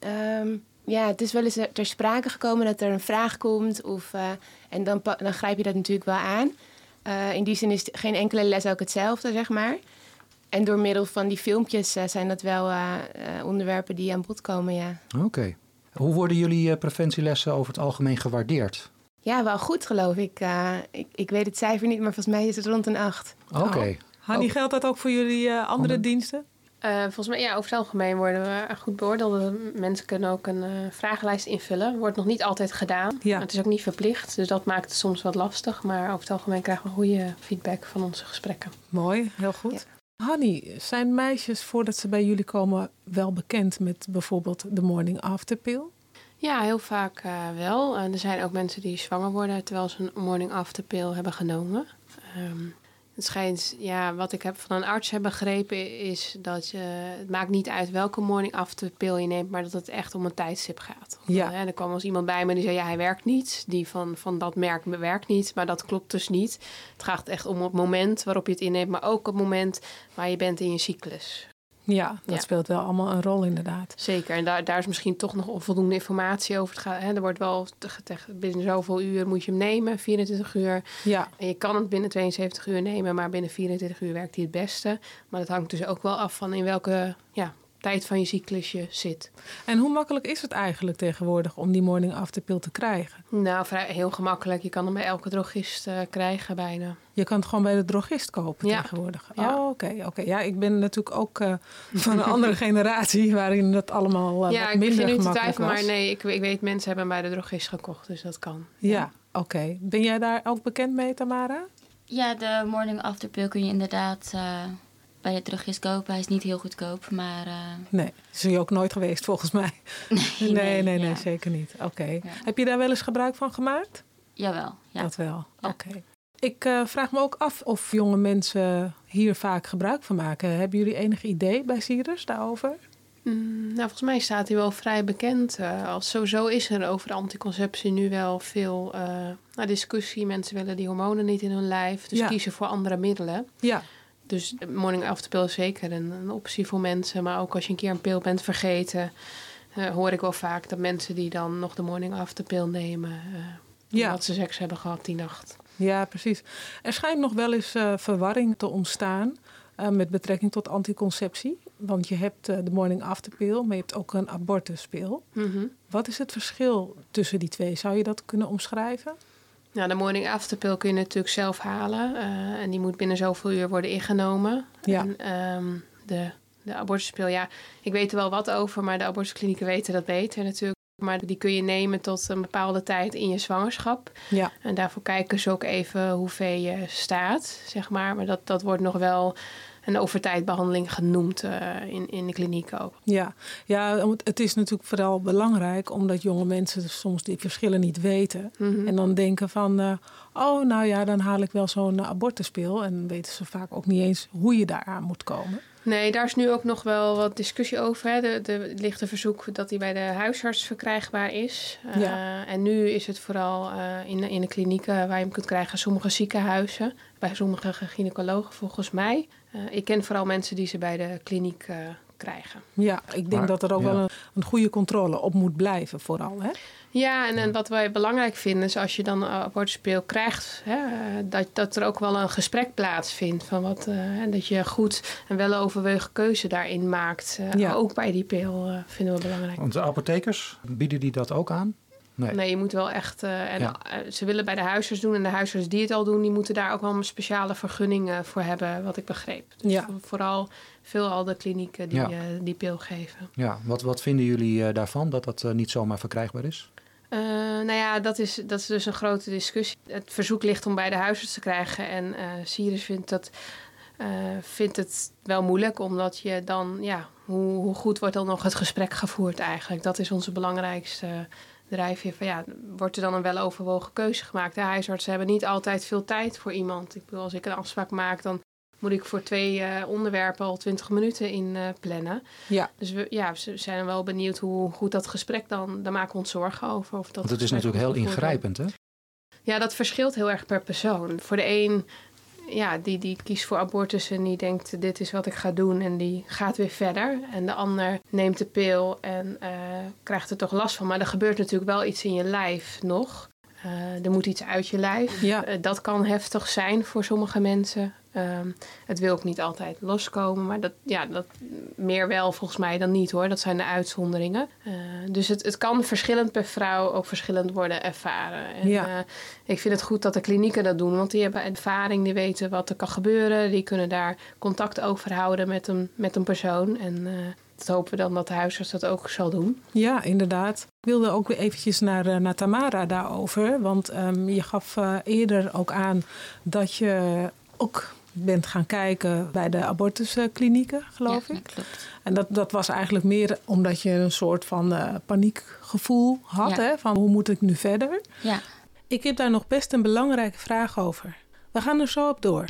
Um, ja, het is wel eens ter sprake gekomen dat er een vraag komt. Of, uh, en dan, dan grijp je dat natuurlijk wel aan. Uh, in die zin is geen enkele les ook hetzelfde, zeg maar. En door middel van die filmpjes uh, zijn dat wel uh, uh, onderwerpen die aan bod komen, ja. Oké. Okay. Hoe worden jullie uh, preventielessen over het algemeen gewaardeerd? Ja, wel goed, geloof ik. Uh, ik. Ik weet het cijfer niet, maar volgens mij is het rond een acht. Oké. Okay. Oh. Hanny, oh. geldt dat ook voor jullie uh, andere Ander... diensten? Uh, volgens mij, ja, over het algemeen worden we goed beoordeeld. Mensen kunnen ook een uh, vragenlijst invullen. Wordt nog niet altijd gedaan. Ja. Maar het is ook niet verplicht. Dus dat maakt het soms wat lastig. Maar over het algemeen krijgen we goede feedback van onze gesprekken. Mooi, heel goed. Ja. Hanny, zijn meisjes voordat ze bij jullie komen wel bekend met bijvoorbeeld de morning after pill? Ja, heel vaak uh, wel. Uh, er zijn ook mensen die zwanger worden terwijl ze een morning after pill hebben genomen. Um, het schijnt, ja, wat ik heb van een arts heb begrepen is dat je, het maakt niet uit welke morning after pill je neemt, maar dat het echt om een tijdstip gaat. Ja. En er kwam eens iemand bij me die zei, ja, hij werkt niet. Die van, van dat merk werkt niet, maar dat klopt dus niet. Het gaat echt om het moment waarop je het inneemt, maar ook het moment waar je bent in je cyclus. Ja, dat Ja. speelt wel allemaal een rol inderdaad. Zeker, en daar, daar is misschien toch nog onvoldoende informatie over. Het gaat, hè, er wordt wel gezegd, binnen zoveel uur moet je hem nemen, vierentwintig uur. Ja, En je kan het binnen tweeënzeventig uur nemen, maar binnen vierentwintig uur werkt hij het beste. Maar dat hangt dus ook wel af van in welke ja, tijd van je cyclus je zit. en hoe makkelijk is het eigenlijk tegenwoordig om die morning after pill te krijgen? Nou, vrij, heel gemakkelijk. Je kan hem bij elke drogist uh, krijgen bijna. Je kan het gewoon bij de drogist kopen Ja. tegenwoordig. Ja. Oh, oké. Okay, okay. Ja, ik ben natuurlijk ook uh, van een andere generatie waarin dat allemaal uh, ja, wat ik minder begin nu te gemakkelijk twijfelen, was. maar nee, ik, ik weet mensen hebben hem bij de drogist gekocht, dus dat kan. Ja, oké. Okay. Ben jij daar ook bekend mee, Tamara? Ja, de morning after pill kun je inderdaad uh, bij de drogist kopen. Hij is niet heel goedkoop, maar... Uh... Nee, is je ook nooit geweest volgens mij. Nee, nee, nee, nee, ja. nee, zeker niet. Oké. Okay. Ja. Heb je daar wel eens gebruik van gemaakt? Jawel, ja. Dat wel, Ja. oké. Okay. Ik uh, vraag me ook af of jonge mensen hier vaak gebruik van maken. Hebben jullie enig idee bij Sirius daarover? Mm, nou, volgens mij staat hij wel vrij bekend. Uh, als sowieso is er over anticonceptie nu wel veel uh, nou, discussie. Mensen willen die hormonen niet in hun lijf, dus Ja. kiezen voor andere middelen. Ja. Dus morning after pill is zeker een, een optie voor mensen. Maar ook als je een keer een pil bent vergeten, uh, hoor ik wel vaak dat mensen die dan nog de morning after pill nemen, uh, Ja. omdat ze seks hebben gehad die nacht. Ja, precies. Er schijnt nog wel eens uh, verwarring te ontstaan uh, met betrekking tot anticonceptie. Want je hebt uh, de morning after pill, maar je hebt ook een abortuspil. Mm-hmm. Wat is het verschil tussen die twee? Zou je dat kunnen omschrijven? Nou, de morning after pill kun je natuurlijk zelf halen. Uh, en die moet binnen zoveel uur worden ingenomen. Ja. En, um, de, de abortuspil, ja, ik weet er wel wat over, maar de abortusklinieken weten dat beter natuurlijk. Maar die kun je nemen tot een bepaalde tijd in je zwangerschap. Ja. En daarvoor kijken ze ook even hoeveel je staat, zeg maar. Maar dat, dat wordt nog wel een overtijdbehandeling genoemd uh, in, in de kliniek ook. Ja. ja, het is natuurlijk vooral belangrijk omdat jonge mensen soms die verschillen niet weten. Mm-hmm. En dan denken van, uh, oh nou ja, dan haal ik wel zo'n uh, abortuspil. En dan weten ze vaak ook niet eens hoe je daaraan moet komen. Nee, daar is nu ook nog wel wat discussie over. Hè. De, de, er ligt een verzoek dat die bij de huisarts verkrijgbaar is. Uh, Ja. En nu is het vooral uh, in, in de klinieken waar je hem kunt krijgen. Sommige ziekenhuizen, bij sommige gynaecologen volgens mij. Uh, ik ken vooral mensen die ze bij de kliniek uh, krijgen. Ja, ik denk Maar, dat er ook ja. wel een, een goede controle op moet blijven vooral, hè? Ja, en, en wat wij belangrijk vinden is als je dan een abortuspil krijgt, hè, dat, dat er ook wel een gesprek plaatsvindt. Van wat, uh, dat je goed en weloverwogen keuze daarin maakt. Uh, Ja. Ook bij die pil uh, vinden we belangrijk. Want de apothekers, bieden die dat ook aan? Nee. Nee, je moet wel echt... Uh, en Ja. uh, ze willen bij de huisarts doen en de huisarts die het al doen, die moeten daar ook wel een speciale vergunning uh, voor hebben, wat ik begreep. Dus Ja. voor- vooral veelal de klinieken die Ja. uh, die pil geven. Ja, wat, wat vinden jullie uh, daarvan, dat dat uh, niet zomaar verkrijgbaar is? Uh, nou ja, dat is, dat is dus een grote discussie. Het verzoek ligt om bij de huisarts te krijgen. En uh, Sirius vindt, dat, uh, vindt het wel moeilijk, omdat je dan, ja, hoe, hoe goed wordt dan nog het gesprek gevoerd eigenlijk? Dat is onze belangrijkste drijfveer. Van, ja, wordt er dan een weloverwogen keuze gemaakt? De huisartsen hebben niet altijd veel tijd voor iemand. Ik bedoel, als ik een afspraak maak, dan moet ik voor twee uh, onderwerpen al twintig minuten in uh, plannen. Ja. Dus we ja, we zijn wel benieuwd hoe goed dat gesprek dan... Daar maken we ons zorgen over. Of dat Want het is gesprek natuurlijk heel goed gevoerd wordt. ingrijpend, hè? Ja, dat verschilt heel erg per persoon. Voor de een, ja, die, die kiest voor abortus en die denkt... dit is wat ik ga doen en die gaat weer verder. En de ander neemt de pil en uh, krijgt er toch last van. Maar er gebeurt natuurlijk wel iets in je lijf nog. Uh, er moet iets uit je lijf. Ja. Uh, dat kan heftig zijn voor sommige mensen. Um, het wil ook niet altijd loskomen, maar dat, ja, dat meer wel volgens mij dan niet hoor. Dat zijn de uitzonderingen. Uh, dus het, het kan verschillend per vrouw ook verschillend worden ervaren. En, Ja. uh, ik vind het goed dat de klinieken dat doen, want die hebben ervaring, die weten wat er kan gebeuren. Die kunnen daar contact over houden met een, met een persoon. En uh, dat hopen we dan dat de huisarts dat ook zal doen. Ja, inderdaad. Ik wilde ook weer eventjes naar, uh, naar Tamara daarover. Want um, je gaf uh, eerder ook aan dat je ook bent gaan kijken bij de abortusklinieken, geloof ja, ik. Dat klopt. En dat, dat was eigenlijk meer omdat je een soort van uh, paniekgevoel had. Ja. Hè? Van hoe moet ik nu verder? Ja. Ik heb daar nog best een belangrijke vraag over. We gaan er zo op door.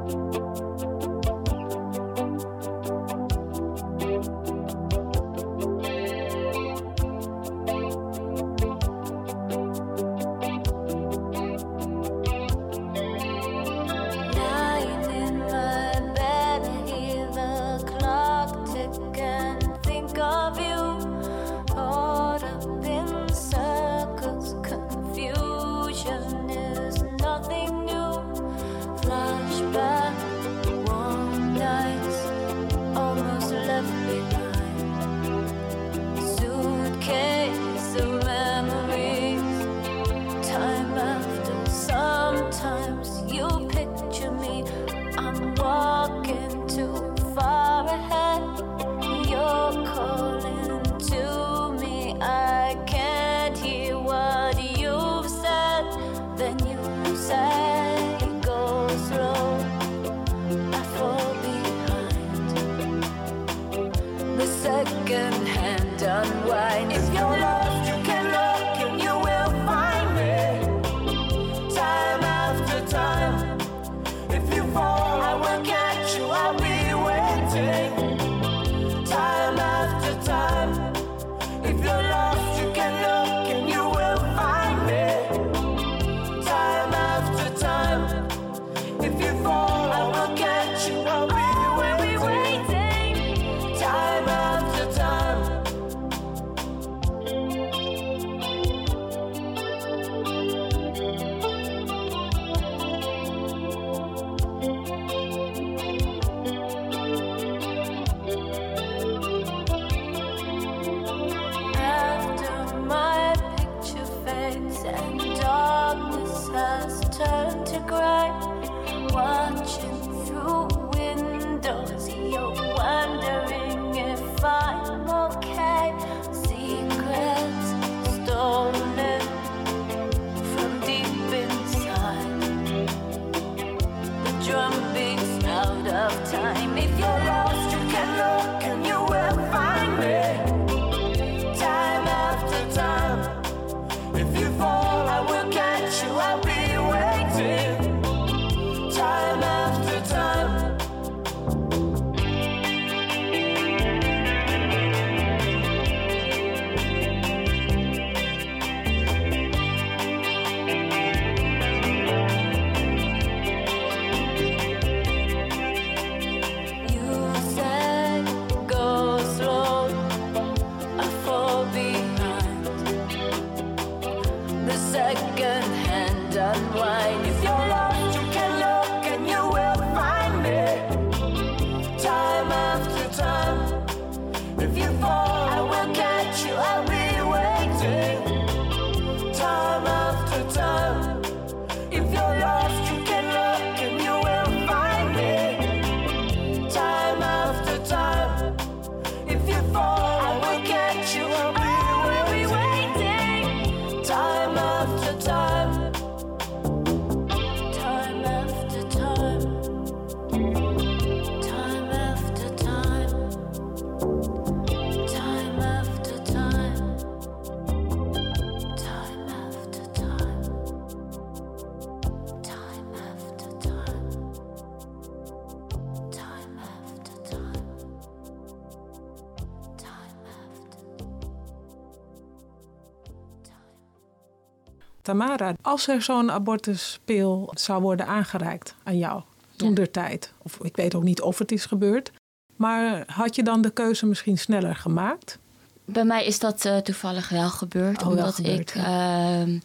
Tamara, als er zo'n abortuspil zou worden aangereikt aan jou, toen der tijd, of ik weet ook niet of het is gebeurd, maar had je dan de keuze misschien sneller gemaakt? Bij mij is dat uh, toevallig wel gebeurd, oh, omdat wel gebeurd, ik, uh, uh,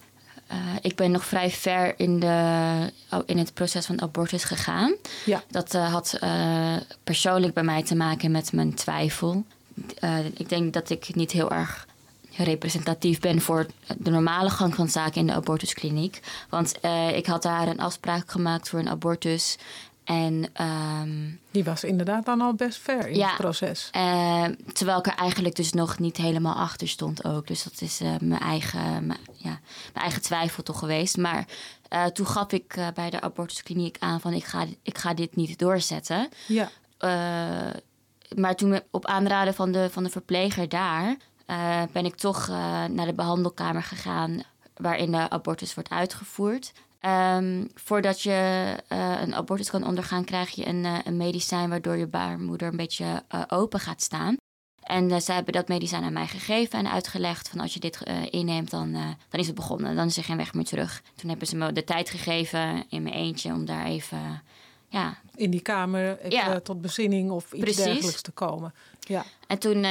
ik ben nog vrij ver in, de, in het proces van abortus gegaan. Ja. Dat uh, had uh, persoonlijk bij mij te maken met mijn twijfel. Uh, ik denk dat ik niet heel erg representatief ben voor de normale gang van zaken in de abortuskliniek. Want uh, ik had daar een afspraak gemaakt voor een abortus. En um, die was inderdaad dan al best ver in ja, het proces. Uh, terwijl ik er eigenlijk dus nog niet helemaal achter stond ook. Dus dat is uh, mijn, eigen, mijn, ja, mijn eigen twijfel toch geweest. Maar uh, toen gaf ik uh, bij de abortuskliniek aan van ik ga, ik ga dit niet doorzetten. Ja. Uh, maar toen op aanraden van de, van de verpleger daar uh, ben ik toch uh, naar de behandelkamer gegaan waarin de abortus wordt uitgevoerd. Um, voordat je uh, een abortus kan ondergaan, krijg je een, uh, een medicijn waardoor je baarmoeder een beetje uh, open gaat staan. En uh, zij hebben dat medicijn aan mij gegeven en uitgelegd van als je dit uh, inneemt, dan, uh, dan is het begonnen. Dan is er geen weg meer terug. Toen hebben ze me de tijd gegeven in mijn eentje om daar even, uh, ja... in die kamer even ja. tot bezinning of iets Precies. dergelijks te komen. Ja. En toen, uh,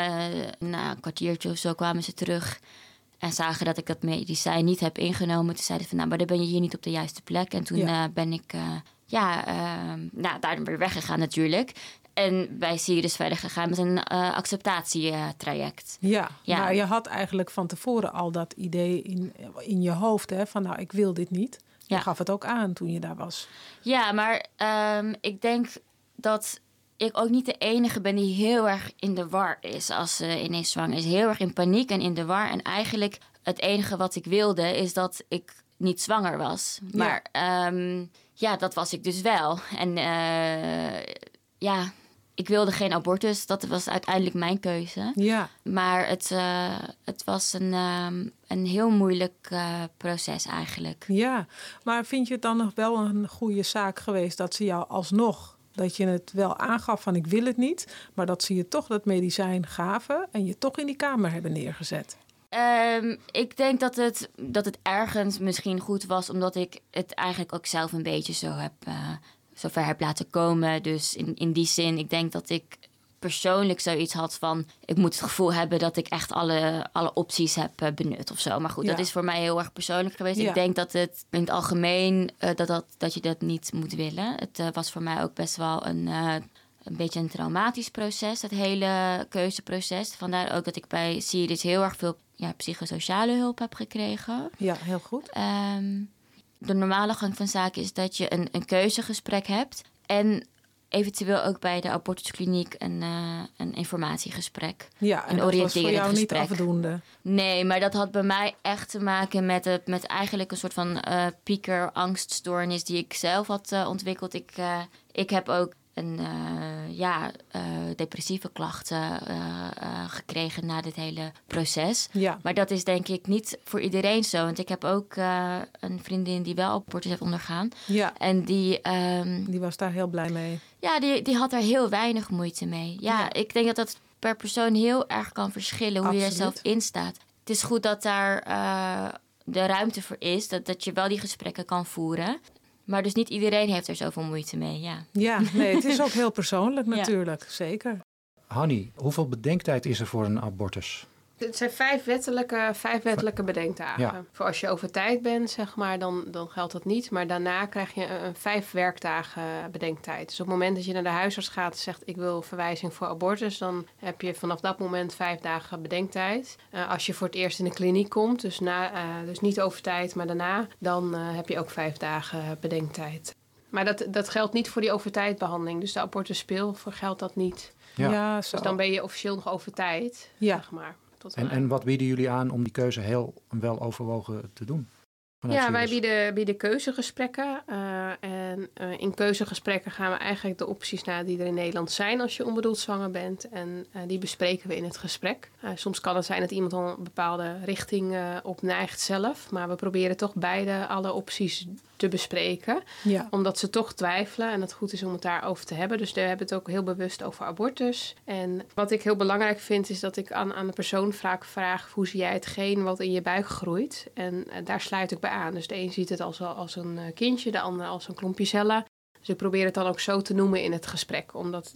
na een kwartiertje of zo, kwamen ze terug en zagen dat ik dat medicijn niet heb ingenomen. Toen zeiden van, nou, maar dan ben je hier niet op de juiste plek. En toen ja. uh, ben ik, uh, ja, uh, nou, daar weer weggegaan natuurlijk. En bij Sirius verder gegaan met een uh, acceptatietraject. Ja, ja, maar je had eigenlijk van tevoren al dat idee in, in je hoofd, hè, van nou, ik wil dit niet. Je ja. gaf het ook aan toen je daar was. Ja, maar um, ik denk dat ik ook niet de enige ben die heel erg in de war is als ze ineens zwanger is. Heel erg in paniek en in de war. En eigenlijk het enige wat ik wilde is dat ik niet zwanger was. Maar ja, um, ja dat was ik dus wel. En uh, ja, ik wilde geen abortus. Dat was uiteindelijk mijn keuze. Ja. Maar het, uh, het was een, um, een heel moeilijk uh, proces eigenlijk. Ja, maar vind je het dan nog wel een goede zaak geweest dat ze jou alsnog, dat je het wel aangaf van ik wil het niet, maar dat ze je toch dat medicijn gaven en je toch in die kamer hebben neergezet? Um, ik denk dat het, dat het ergens misschien goed was, omdat ik het eigenlijk ook zelf een beetje zo heb, uh, zover heb laten komen. Dus in, in die zin, ik denk dat ik persoonlijk zoiets had van, ik moet het gevoel hebben dat ik echt alle, alle opties heb uh, benut of zo. Maar goed, ja. dat is voor mij heel erg persoonlijk geweest. Ja. Ik denk dat het in het algemeen, uh, dat, dat, dat je dat niet moet willen. Het uh, was voor mij ook best wel een, uh, een beetje een traumatisch proces, het hele keuzeproces. Vandaar ook dat ik bij Sirius heel erg veel ja, psychosociale hulp heb gekregen. Ja, heel goed. Um, de normale gang van zaken is dat je een, een keuzegesprek hebt en eventueel ook bij de abortuskliniek een, uh, een informatiegesprek. Ja, en een dat was voor jou gesprek. niet afdoende? Nee, maar dat had bij mij echt te maken met, het, met eigenlijk een soort van uh, pieker, angststoornis die ik zelf had uh, ontwikkeld. Ik, uh, ik heb ook een, uh, ja, uh, depressieve klachten uh, uh, gekregen na dit hele proces. Ja. Maar dat is denk ik niet voor iedereen zo. Want ik heb ook uh, een vriendin die wel abortus heeft ondergaan. Ja. En die... Um, die was daar heel blij mee. Ja, die, die had er heel weinig moeite mee. Ja, ja. ik denk dat dat per persoon heel erg kan verschillen hoe Absoluut. je er zelf in staat. Het is goed dat daar uh, de ruimte voor is. Dat, dat je wel die gesprekken kan voeren. Maar dus niet iedereen heeft er zoveel moeite mee, ja. Ja, nee, het is ook heel persoonlijk natuurlijk, ja. Zeker. Hanny, hoeveel bedenktijd is er voor een abortus? Het zijn vijf wettelijke, vijf wettelijke bedenkdagen. Ja. Voor als je over tijd bent, zeg maar, dan, dan geldt dat niet. Maar daarna krijg je een, een vijf werkdagen bedenktijd. Dus op het moment dat je naar de huisarts gaat en zegt, ik wil verwijzing voor abortus, dan heb je vanaf dat moment vijf dagen bedenktijd. Uh, als je voor het eerst in de kliniek komt, dus, na, uh, dus niet over tijd, maar daarna, dan uh, heb je ook vijf dagen bedenktijd. Maar dat, dat geldt niet voor die overtijdbehandeling. Dus de abortuspil, voor geldt dat niet. Ja, ja zo. Dus dan ben je officieel nog over tijd, ja. zeg maar. En, en wat bieden jullie aan om die keuze heel wel overwogen te doen? Ja, wij bieden, bieden keuzegesprekken. Uh, en uh, in keuzegesprekken gaan we eigenlijk de opties na die er in Nederland zijn als je onbedoeld zwanger bent. En uh, die bespreken we in het gesprek. Uh, soms kan het zijn dat iemand al een bepaalde richting uh, op neigt zelf. Maar we proberen toch beide alle opties te bespreken. Ja. Omdat ze toch twijfelen en het goed is om het daarover te hebben. Dus we hebben het ook heel bewust over abortus. En wat ik heel belangrijk vind is dat ik aan, aan de persoon vaak vraag, hoe zie jij hetgeen wat in je buik groeit? En uh, daar sluit ik bij aan. Dus de een ziet het als, als een kindje, de ander als een klompje cellen. Dus ik probeer het dan ook zo te noemen in het gesprek. Omdat ja,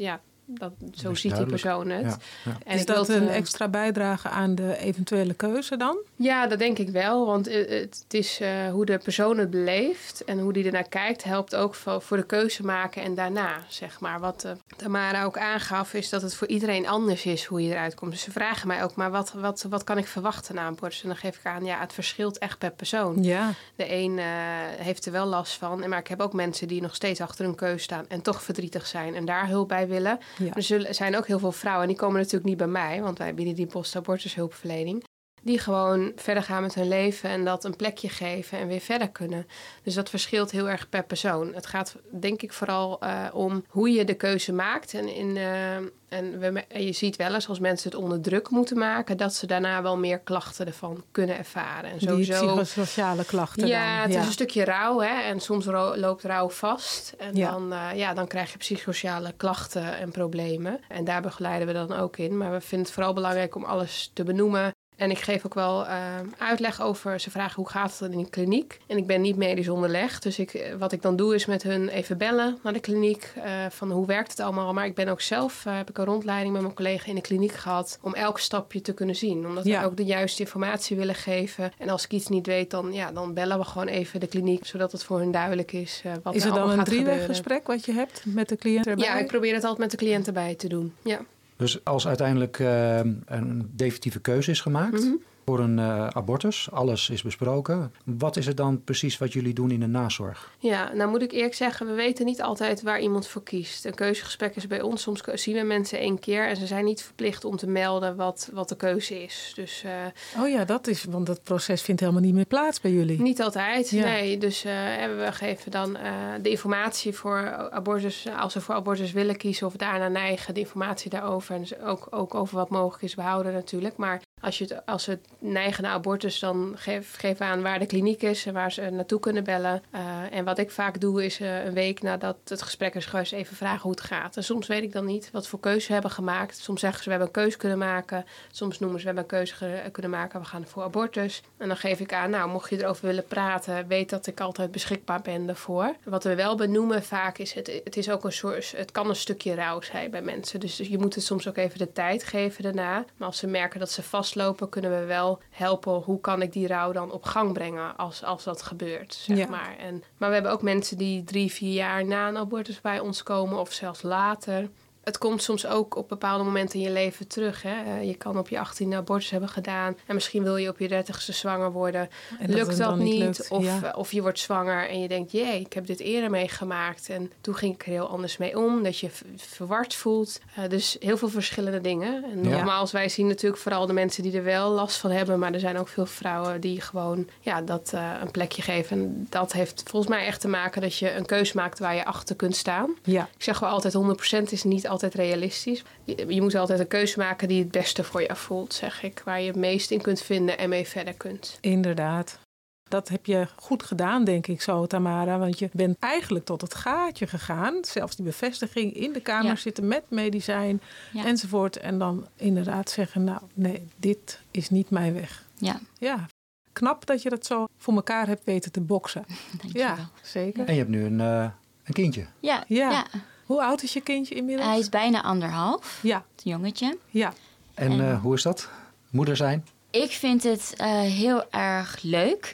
dat, zo Dat is ziet die duidelijk. persoon het. Ja, ja. En Is ik dat wil een het, eh, extra bijdrage aan de eventuele keuze dan? Ja, dat denk ik wel. Want eh, het, het is eh, hoe de persoon het beleeft en hoe die ernaar kijkt, helpt ook voor, voor de keuze maken en daarna, zeg maar. Wat uh, Tamara ook aangaf, is dat het voor iedereen anders is hoe je eruit komt. Dus ze vragen mij ook, maar wat, wat, wat kan ik verwachten na een abortus? En dan geef ik aan, ja, het verschilt echt per persoon. Ja. De een uh, heeft er wel last van. Maar ik heb ook mensen die nog steeds achter hun keus staan en toch verdrietig zijn en daar hulp bij willen. Ja. Er zullen- zijn ook heel veel vrouwen, en die komen natuurlijk niet bij mij, want wij bieden die post-abortushulpverlening, die gewoon verder gaan met hun leven en dat een plekje geven en weer verder kunnen. Dus dat verschilt heel erg per persoon. Het gaat denk ik vooral uh, om hoe je de keuze maakt. En, in, uh, en, we, en je ziet wel eens als mensen het onder druk moeten maken, dat ze daarna wel meer klachten ervan kunnen ervaren. En Die sowieso, psychosociale klachten ja, dan. het Ja. is een stukje rouw, hè? En soms ro- loopt rouw vast. En Ja. dan, uh, ja, dan krijg je psychosociale klachten en problemen. En daar begeleiden we dan ook in. Maar we vinden het vooral belangrijk om alles te benoemen. En ik geef ook wel uh, uitleg over, ze vragen hoe gaat het in de kliniek. En ik ben niet medisch onderlegd. Dus ik, wat ik dan doe is met hun even bellen naar de kliniek. Uh, van hoe werkt het allemaal. Maar ik ben ook zelf, uh, heb ik een rondleiding met mijn collega in de kliniek gehad. Om elk stapje te kunnen zien. Omdat Ja. we ook de juiste informatie willen geven. En als ik iets niet weet, dan, ja, dan bellen we gewoon even de kliniek. Zodat het voor hun duidelijk is uh, wat Is er er dan allemaal een gaat gebeuren. drieweggesprek wat je hebt met de cliënt erbij? Ja, ik probeer het altijd met de cliënt erbij te doen. Ja. Dus als uiteindelijk uh, een definitieve keuze is gemaakt Mm-hmm. voor een uh, abortus, alles is besproken, wat is het dan precies wat jullie doen in de nazorg? Ja, nou moet ik eerlijk zeggen, we weten niet altijd waar iemand voor kiest. Een keuzegesprek is bij ons, soms zien we mensen één keer en ze zijn niet verplicht om te melden wat, wat de keuze is. Dus uh, Oh ja, dat is, want dat proces vindt helemaal niet meer plaats bij jullie. niet altijd, Ja. nee. Dus uh, we geven dan uh, de informatie voor abortus, als ze voor abortus willen kiezen of daarna neigen, de informatie daarover. En dus ook, ook over wat mogelijk is behouden natuurlijk. Maar als, je het, als ze neigen naar abortus, dan geef, geven we aan waar de kliniek is en waar ze naartoe kunnen bellen. Uh, en wat ik vaak doe is uh, een week nadat het gesprek is geweest even vragen hoe het gaat. En soms weet ik dan niet wat voor keuze we hebben gemaakt. Soms zeggen ze we hebben een keuze kunnen maken. Soms noemen ze we hebben een keuze ge- kunnen maken. We gaan voor abortus. En dan geef ik aan, nou mocht je erover willen praten, weet dat ik altijd beschikbaar ben daarvoor. Wat we wel benoemen vaak is, het, het is ook een soort, het kan een stukje rouw zijn bij mensen. Dus je moet het soms ook even de tijd geven daarna. Maar als ze merken dat ze vastlopen, kunnen we wel helpen. Hoe kan ik die rouw dan op gang brengen als, als dat gebeurt, zeg Ja. maar. En, maar we hebben ook mensen die drie, vier jaar na een abortus bij ons komen of zelfs later. Het komt soms ook op bepaalde momenten in je leven terug. Hè? Je kan op je achttiende abortus hebben gedaan en misschien wil je op je dertigste zwanger worden. En lukt het dat dan niet? lukt, Of, ja. of je wordt zwanger en je denkt, jee, ik heb dit eerder meegemaakt. En toen ging ik er heel anders mee om. Dat je v- verward voelt. Uh, dus heel veel verschillende dingen. En Ja. nogmaals, wij zien natuurlijk vooral de mensen die er wel last van hebben. Maar er zijn ook veel vrouwen die gewoon ja, dat uh, een plekje geven. En dat heeft volgens mij echt te maken dat je een keus maakt waar je achter kunt staan. Ja. Ik zeg wel altijd, honderd procent is niet altijd realistisch. Je, je moet altijd een keuze maken die het beste voor je voelt, zeg ik. Waar je het meest in kunt vinden en mee verder kunt. Inderdaad. Dat heb je goed gedaan, denk ik zo, Tamara. Want je bent eigenlijk tot het gaatje gegaan. Zelfs die bevestiging in de kamer Ja. zitten met medicijn Ja. enzovoort. En dan inderdaad zeggen, nou nee, dit is niet mijn weg. Ja, Ja, knap dat je dat zo voor elkaar hebt weten te boksen. dankjewel. Ja, zeker. En je hebt nu een, uh, een kindje. Ja, Ja. ja. Hoe oud is je kindje inmiddels? Hij is bijna anderhalf, Ja, het jongetje. ja. En En- uh, hoe is dat? Moeder zijn? Ik vind het uh, heel erg leuk.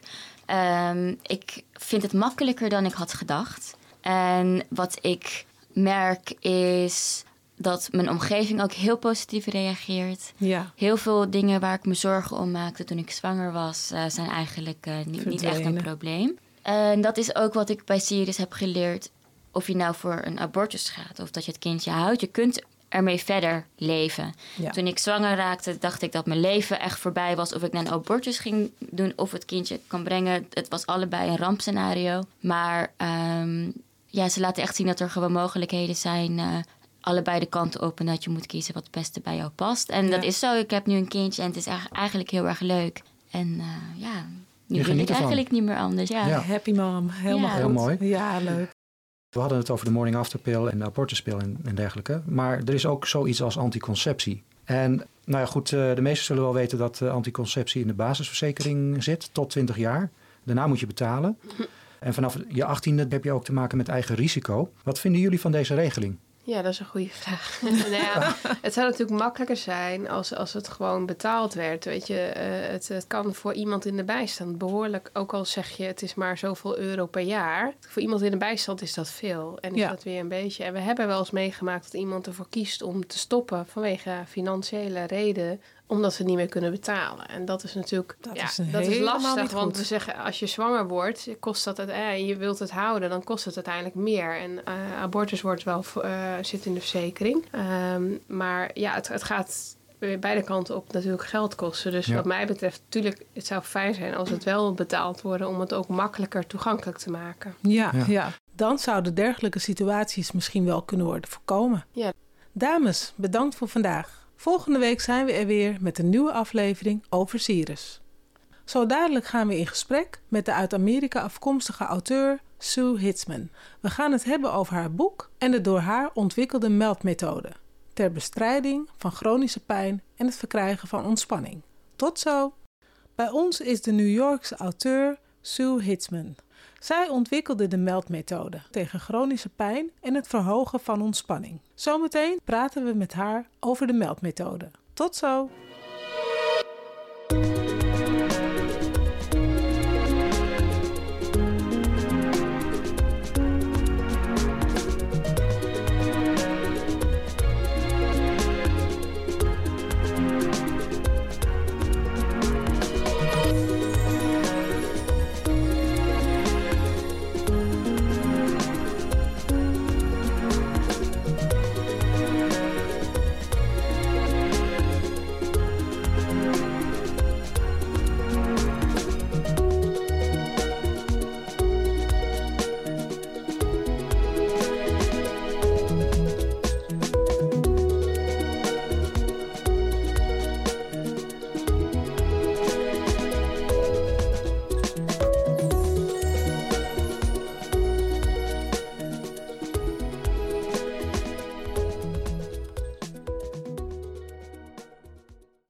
Um, ik vind het makkelijker dan ik had gedacht. En wat ik merk is dat mijn omgeving ook heel positief reageert. Ja, Heel veel dingen waar ik me zorgen om maakte toen ik zwanger was, uh, zijn eigenlijk uh, niet, niet echt een Verdwenen. probleem. En dat is ook wat ik bij Sirius heb geleerd. Of je nou voor een abortus gaat of dat je het kindje houdt. Je kunt ermee verder leven. Ja. Toen ik zwanger raakte, dacht ik dat mijn leven echt voorbij was. Of ik naar een abortus ging doen of het kindje kan brengen. Het was allebei een rampscenario. Maar um, ja, ze laten echt zien dat er gewoon mogelijkheden zijn. Uh, allebei de kanten op en dat je moet kiezen wat het beste bij jou past. En Ja. dat is zo. Ik heb nu een kindje en het is eigenlijk heel erg leuk. En uh, ja, nu wil geniet ik ervan. eigenlijk niet meer anders. Ja. Ja. Happy mom, helemaal Ja. goed. Heel mooi. Ja, leuk. We hadden het over de morning after pill en de abortuspil en, en dergelijke. Maar er is ook zoiets als anticonceptie. En nou ja, goed, de meesten zullen wel weten dat anticonceptie in de basisverzekering zit tot twintig jaar. Daarna moet je betalen. En vanaf je achttiende heb je ook te maken met eigen risico. Wat vinden jullie van deze regeling? Ja, dat is een goede vraag. nou ja, het zou natuurlijk makkelijker zijn als, als het gewoon betaald werd. Weet je, uh, het, het kan voor iemand in de bijstand behoorlijk, ook al zeg je het is maar zoveel euro per jaar. Voor iemand in de bijstand is dat veel. En is Ja. dat weer een beetje. En we hebben wel eens meegemaakt dat iemand ervoor kiest om te stoppen vanwege financiële reden, omdat ze niet meer kunnen betalen. En dat is natuurlijk Dat ja, is een dat is helemaal lastig. niet want goed. we zeggen, als je zwanger wordt, kost dat het, eh, je wilt het houden, dan kost het uiteindelijk meer. En uh, abortus wordt wel uh, zit in de verzekering. Um, maar ja, het, het gaat weer beide kanten op natuurlijk geld kosten. Dus Ja. wat mij betreft, natuurlijk, het zou fijn zijn als het wel betaald wordt om het ook makkelijker toegankelijk te maken. Ja, ja. Ja. Dan zouden dergelijke situaties misschien wel kunnen worden voorkomen. Ja. Dames, bedankt voor vandaag. Volgende week zijn we er weer met een nieuwe aflevering over Cyrus. Zo dadelijk gaan we in gesprek met de uit Amerika afkomstige auteur Sue Hitzman. We gaan het hebben over haar boek en de door haar ontwikkelde meldmethode ter bestrijding van chronische pijn en het verkrijgen van ontspanning. Tot zo! Bij ons is de New Yorkse auteur Sue Hitzman. Zij ontwikkelde de meldmethode tegen chronische pijn en het verhogen van ontspanning. Zometeen praten we met haar over de meldmethode. Tot zo!